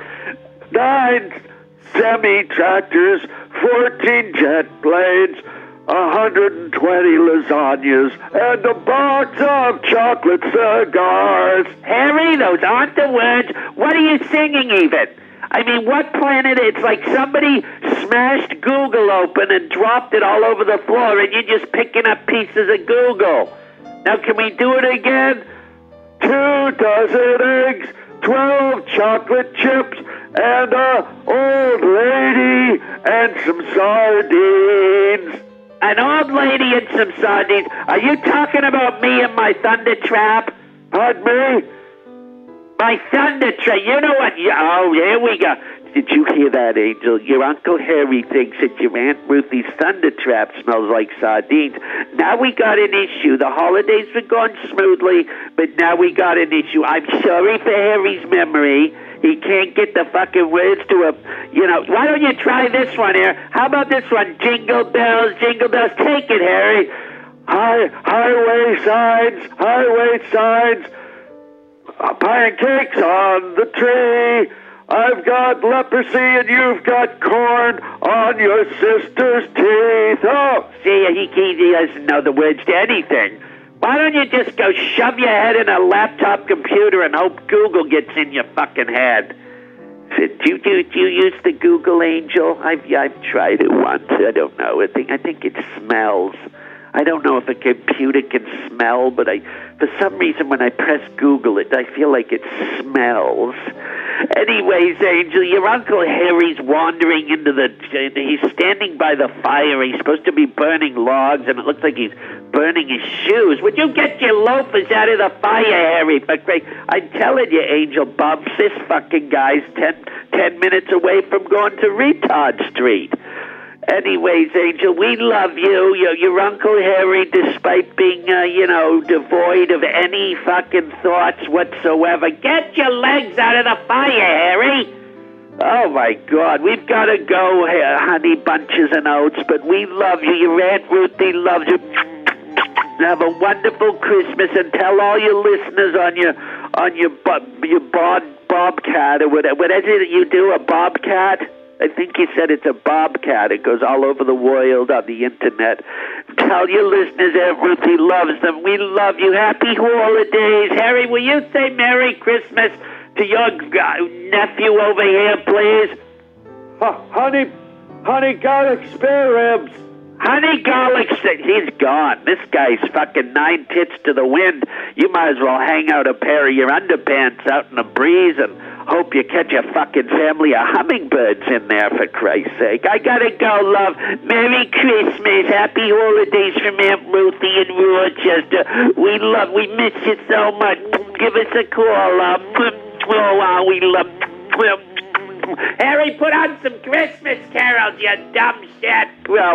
9 semi-tractors, 14 jet planes, 120 lasagnas, and a box of chocolate cigars. Harry, those aren't the words. What are you singing even? I mean, what planet? It's like somebody smashed Google open and dropped it all over the floor, and you're just picking up pieces of Google. Now, can we do it again? 2 dozen eggs, 12 chocolate chips, and a old lady and some sardines. An old lady and some sardines. Are you talking about me and my thunder trap? Pardon me? My thunder trap. You know what? Oh, here we go. Did you hear that, Angel? Your Uncle Harry thinks that your Aunt Ruthie's thunder trap smells like sardines. Now we got an issue. The holidays were going smoothly, but now we got an issue. I'm sorry for Harry's memory. He can't get the fucking words to a, why don't you try this one here? How about this one? Jingle bells, jingle bells. Take it, Harry. Highway signs, pancakes on the tree. I've got leprosy and you've got corn on your sister's teeth. Oh, see, he doesn't know the words to anything. Why don't you just go shove your head in a laptop computer and hope Google gets in your fucking head? Do you use the Google, Angel? I've tried it once. I don't know. I think it smells. I don't know if a computer can smell, but for some reason when I press Google I feel like it smells. Anyways, Angel, your Uncle Harry's wandering into he's standing by the fire. He's supposed to be burning logs, and it looks like he's burning his shoes. Would you get your loafers out of the fire, Harry? But I'm telling you, Angel Bumps, this fucking guy's 10 minutes away from going to Retard Street. Anyways, Angel, we love you. Your Uncle Harry, despite being, devoid of any fucking thoughts whatsoever. Get your legs out of the fire, Harry. Oh, my God. We've got to go, honey bunches and oats, but we love you. Your Aunt Ruthie loves you. Have a wonderful Christmas, and tell all your listeners on your bobcat or whatever is it you do, a bobcat? I think you said it's a bobcat. It goes all over the world on the internet. Tell your listeners Aunt Ruthie loves them. We love you. Happy holidays. Harry, will you say Merry Christmas to your nephew over here, please? Honey garlic spare ribs. Honey garlic, he's gone. This guy's fucking 9 tits to the wind. You might as well hang out a pair of your underpants out in the breeze and hope you catch a fucking family of hummingbirds in there, for Christ's sake. I gotta go, love. Merry Christmas. Happy holidays from Aunt Ruthie in Rochester. We miss you so much. Give us a call, love. Oh, we love... Harry, put on some Christmas carols, you dumb shit.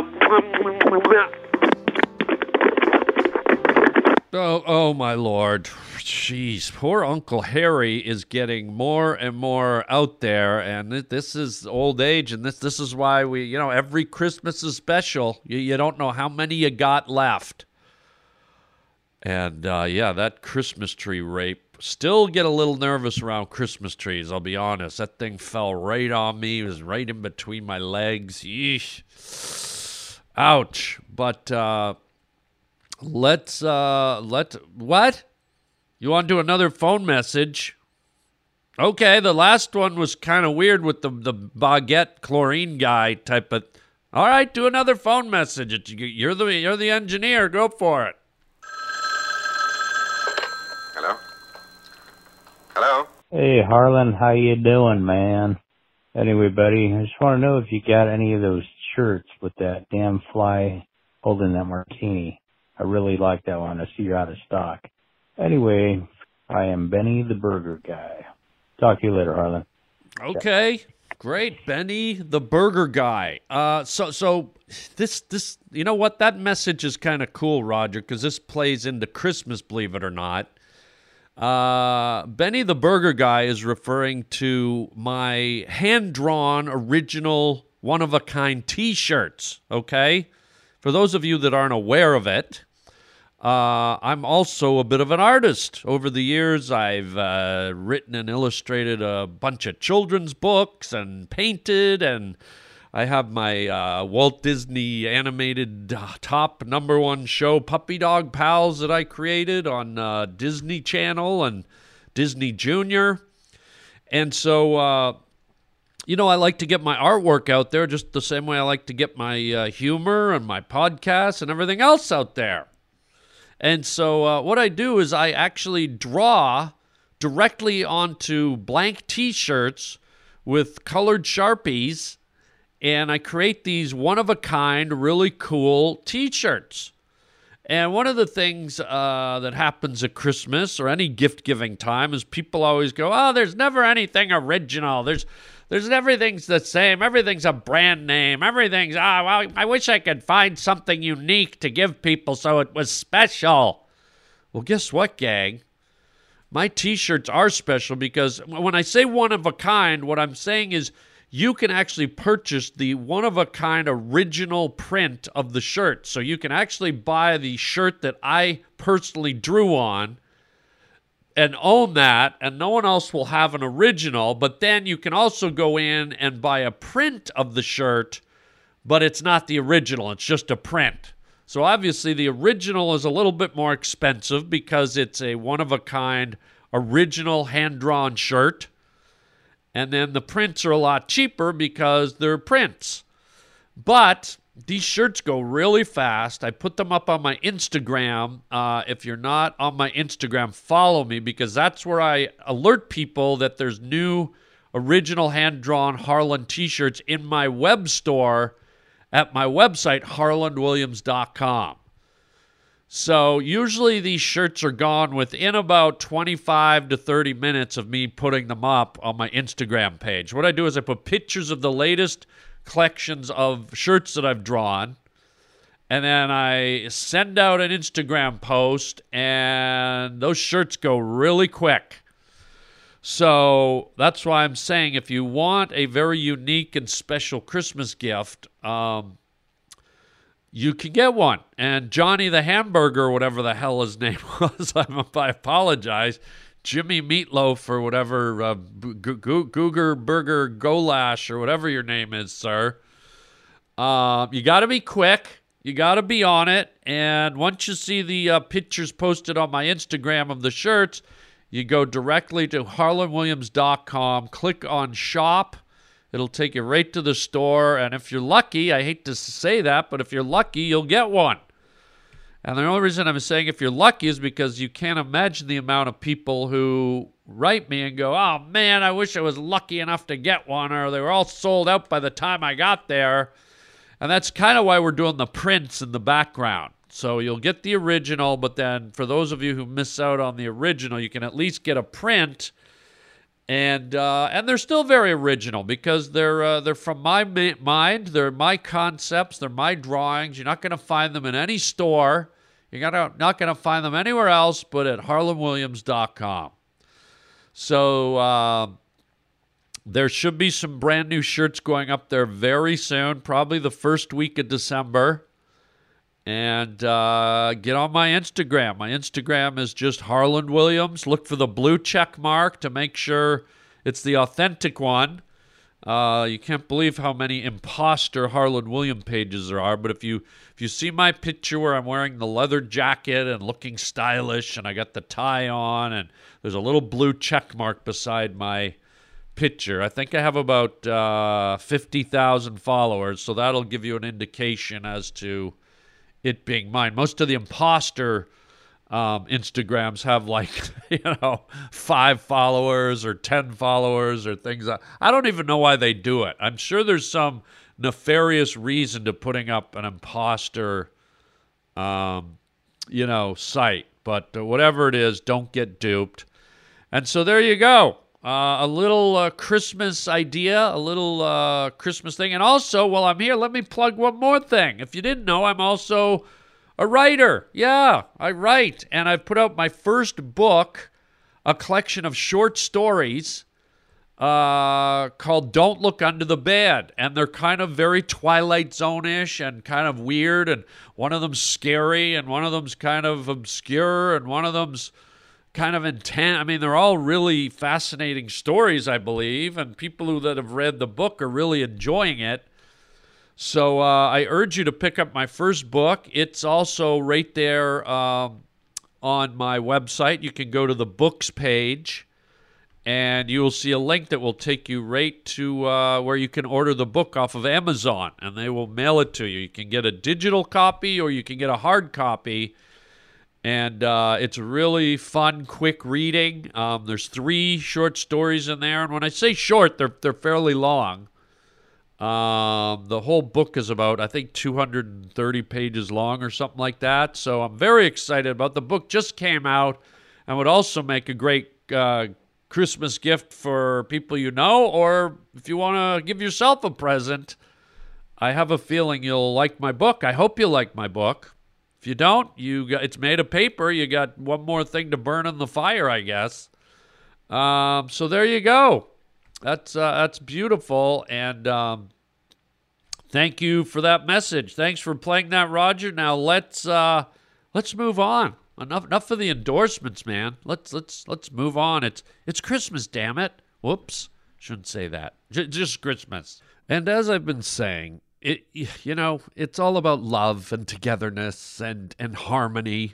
Oh, my Lord. Jeez, poor Uncle Harry is getting more and more out there, and this is old age, and this is why we, every Christmas is special. You don't know how many you got left. And, that Christmas tree rape. Still get a little nervous around Christmas trees, I'll be honest. That thing fell right on me. It was right in between my legs. Yeesh. Ouch. But what? You want to do another phone message? Okay, the last one was kind of weird with the baguette chlorine guy type of... All right, do another phone message. You're the engineer. Go for it. Hello? Hey, Harlan, how you doing, man? Anyway, buddy, I just want to know if you got any of those shirts with that damn fly holding that martini. I really like that one. I see you're out of stock. Anyway, I am Benny the Burger Guy. Talk to you later, Harlan. Okay. Great, Benny the Burger Guy. So this, you know what? That message is kind of cool, Roger, because this plays into Christmas, believe it or not. Benny the Burger Guy is referring to my hand-drawn, original, one-of-a-kind T-shirts, okay? For those of you that aren't aware of it, I'm also a bit of an artist. Over the years, I've written and illustrated a bunch of children's books and painted, and I have my Walt Disney animated top #1 show, Puppy Dog Pals, that I created on Disney Channel and Disney Junior. And so, I like to get my artwork out there just the same way I like to get my humor and my podcasts and everything else out there. And so what I do is I actually draw directly onto blank T-shirts with colored Sharpies, and I create these one-of-a-kind, really cool T-shirts. And one of the things that happens at Christmas or any gift-giving time is people always go, oh, there's never anything original. There's everything's the same. Everything's a brand name. Everything's, well, I wish I could find something unique to give people so it was special. Well, guess what, gang? My T-shirts are special because when I say one-of-a-kind, what I'm saying is you can actually purchase the one-of-a-kind original print of the shirt. So you can actually buy the shirt that I personally drew on and own that, and no one else will have an original. But then you can also go in and buy a print of the shirt, but it's not the original. It's just a print. So obviously the original is a little bit more expensive because it's a one-of-a-kind original hand-drawn shirt. And then the prints are a lot cheaper because they're prints. But these shirts go really fast. I put them up on my Instagram. If you're not on my Instagram, follow me because that's where I alert people that there's new original hand-drawn Harlan T-shirts in my web store at my website, harlandwilliams.com. So usually these shirts are gone within about 25 to 30 minutes of me putting them up on my Instagram page. What I do is I put pictures of the latest collections of shirts that I've drawn, and then I send out an Instagram post, and those shirts go really quick. So that's why I'm saying if you want a very unique and special Christmas gift, you can get one. And Johnny the Hamburger, whatever the hell his name was, I apologize, Jimmy Meatloaf or whatever, Googer Burger Golash or whatever your name is, sir. You got to be quick. You got to be on it. And once you see the pictures posted on my Instagram of the shirts, you go directly to harlandwilliams.com, click on shop. It'll take you right to the store, and if you're lucky, I hate to say that, but if you're lucky, you'll get one. And the only reason I'm saying if you're lucky is because you can't imagine the amount of people who write me and go, oh, man, I wish I was lucky enough to get one, or they were all sold out by the time I got there. And that's kind of why we're doing the prints in the background. So you'll get the original, but then for those of you who miss out on the original, you can at least get a print. And they're still very original because they're from my mind. They're my concepts. They're my drawings. You're not going to find them in any store. You're not going to find them anywhere else but at harlandwilliams.com. So there should be some brand new shirts going up there very soon, probably the first week of December. And get on my Instagram. My Instagram is just Harlan Williams. Look for the blue check mark to make sure it's the authentic one. You can't believe how many imposter Harlan Williams pages there are. But if you see my picture where I'm wearing the leather jacket and looking stylish and I got the tie on and there's a little blue check mark beside my picture. I think I have about 50,000 followers, so that'll give you an indication as to it being mine. Most of the imposter Instagrams have like, 5 followers or 10 followers or things. I don't even know why they do it. I'm sure there's some nefarious reason to putting up an imposter, site. But whatever it is, don't get duped. And so there you go. A little Christmas idea, a little Christmas thing. And also, while I'm here, let me plug one more thing. If you didn't know, I'm also a writer. Yeah, I write. And I've put out my first book, a collection of short stories called Don't Look Under the Bed. And they're kind of very Twilight Zone-ish and kind of weird. And one of them's scary and one of them's kind of obscure and one of them's kind of intense. I mean, they're all really fascinating stories, I believe. And people that have read the book are really enjoying it. So I urge you to pick up my first book. It's also right there on my website. You can go to the books page, and you will see a link that will take you right to where you can order the book off of Amazon, and they will mail it to you. You can get a digital copy or you can get a hard copy, and it's really fun, quick reading. There's 3 short stories in there, and when I say short, they're fairly long. The whole book is about, I think, 230 pages long or something like that. So I'm very excited about the book. Just came out and would also make a great Christmas gift for people you know, or if you want to give yourself a present. I have a feeling you'll like my book. I hope you like my book. If you don't, it's made of paper. You got one more thing to burn in the fire, I guess. So there you go. That's beautiful, and thank you for that message. Thanks for playing that, Roger. Now let's move on. Enough of the endorsements, man. Let's move on. It's Christmas, damn it. Whoops, shouldn't say that. Just Christmas. And as I've been saying, it's all about love and togetherness and harmony.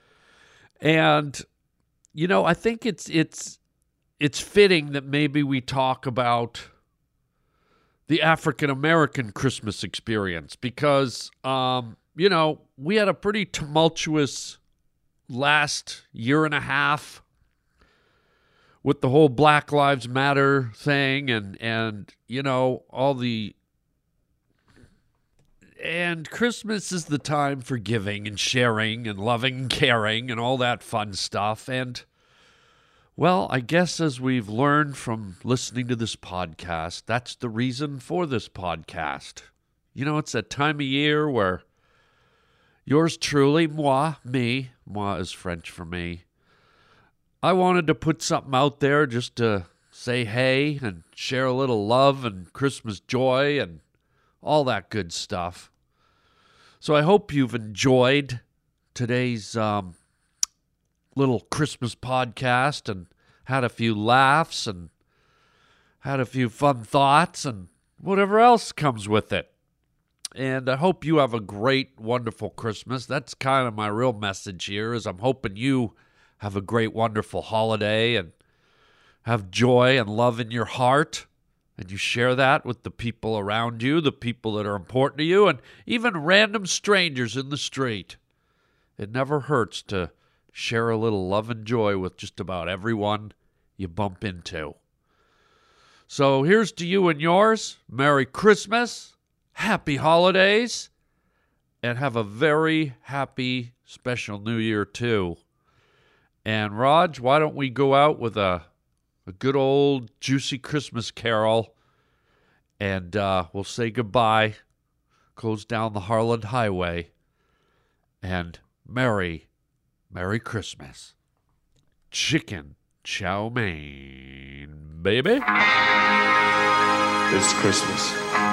And I think it's fitting that maybe we talk about the African-American Christmas experience because, we had a pretty tumultuous last year and a half with the whole Black Lives Matter thing and all the... And Christmas is the time for giving and sharing and loving and caring and all that fun stuff. And well, I guess as we've learned from listening to this podcast, that's the reason for this podcast. It's that time of year where yours truly, moi is French for me. I wanted to put something out there just to say hey and share a little love and Christmas joy and all that good stuff. So I hope you've enjoyed today's little Christmas podcast and had a few laughs and had a few fun thoughts and whatever else comes with it. And I hope you have a great, wonderful Christmas. That's kind of my real message here is I'm hoping you have a great, wonderful holiday and have joy and love in your heart. And you share that with the people around you, the people that are important to you, and even random strangers in the street. It never hurts to share a little love and joy with just about everyone you bump into. So here's to you and yours. Merry Christmas, Happy Holidays, and have a very happy, special New Year, too. And, Raj, why don't we go out with a good old juicy Christmas carol, and we'll say goodbye, close down the Harland Highway, and Merry Christmas. Chicken chow mein, baby. It's Christmas.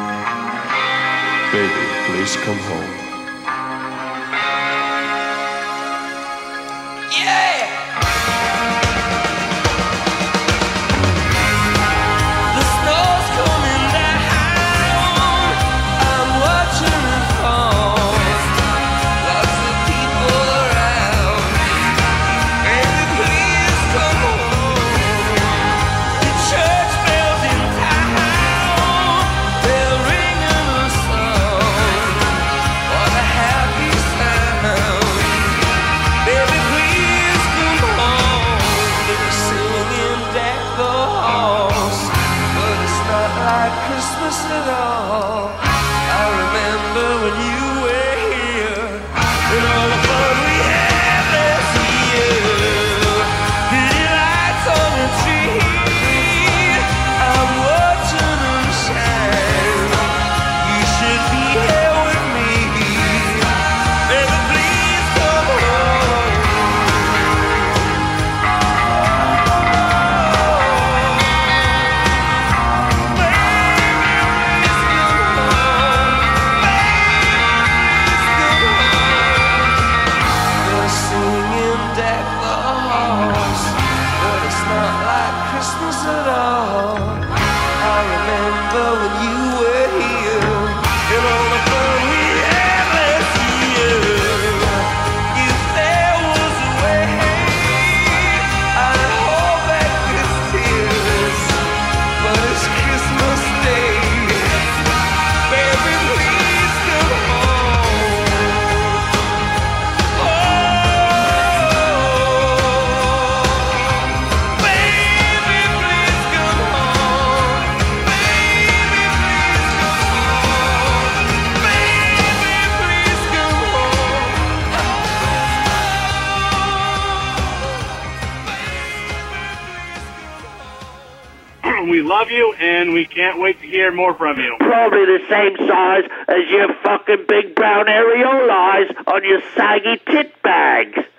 Baby, please come home. Baby, please Christmas at all. I remember when you were here and all the fun we had last year. The lights on the tree, I'm watching them shine. You should be here with me. Baby, please come home. Christmas at all. I remember when you were here and all the fun we had last year. If there was a way, I'd hold back these tears, but it's Christmas Day. Baby, please come home. We love you, and we can't wait to hear more from you. Probably the same size as your fucking big brown areolas on your saggy tit bags.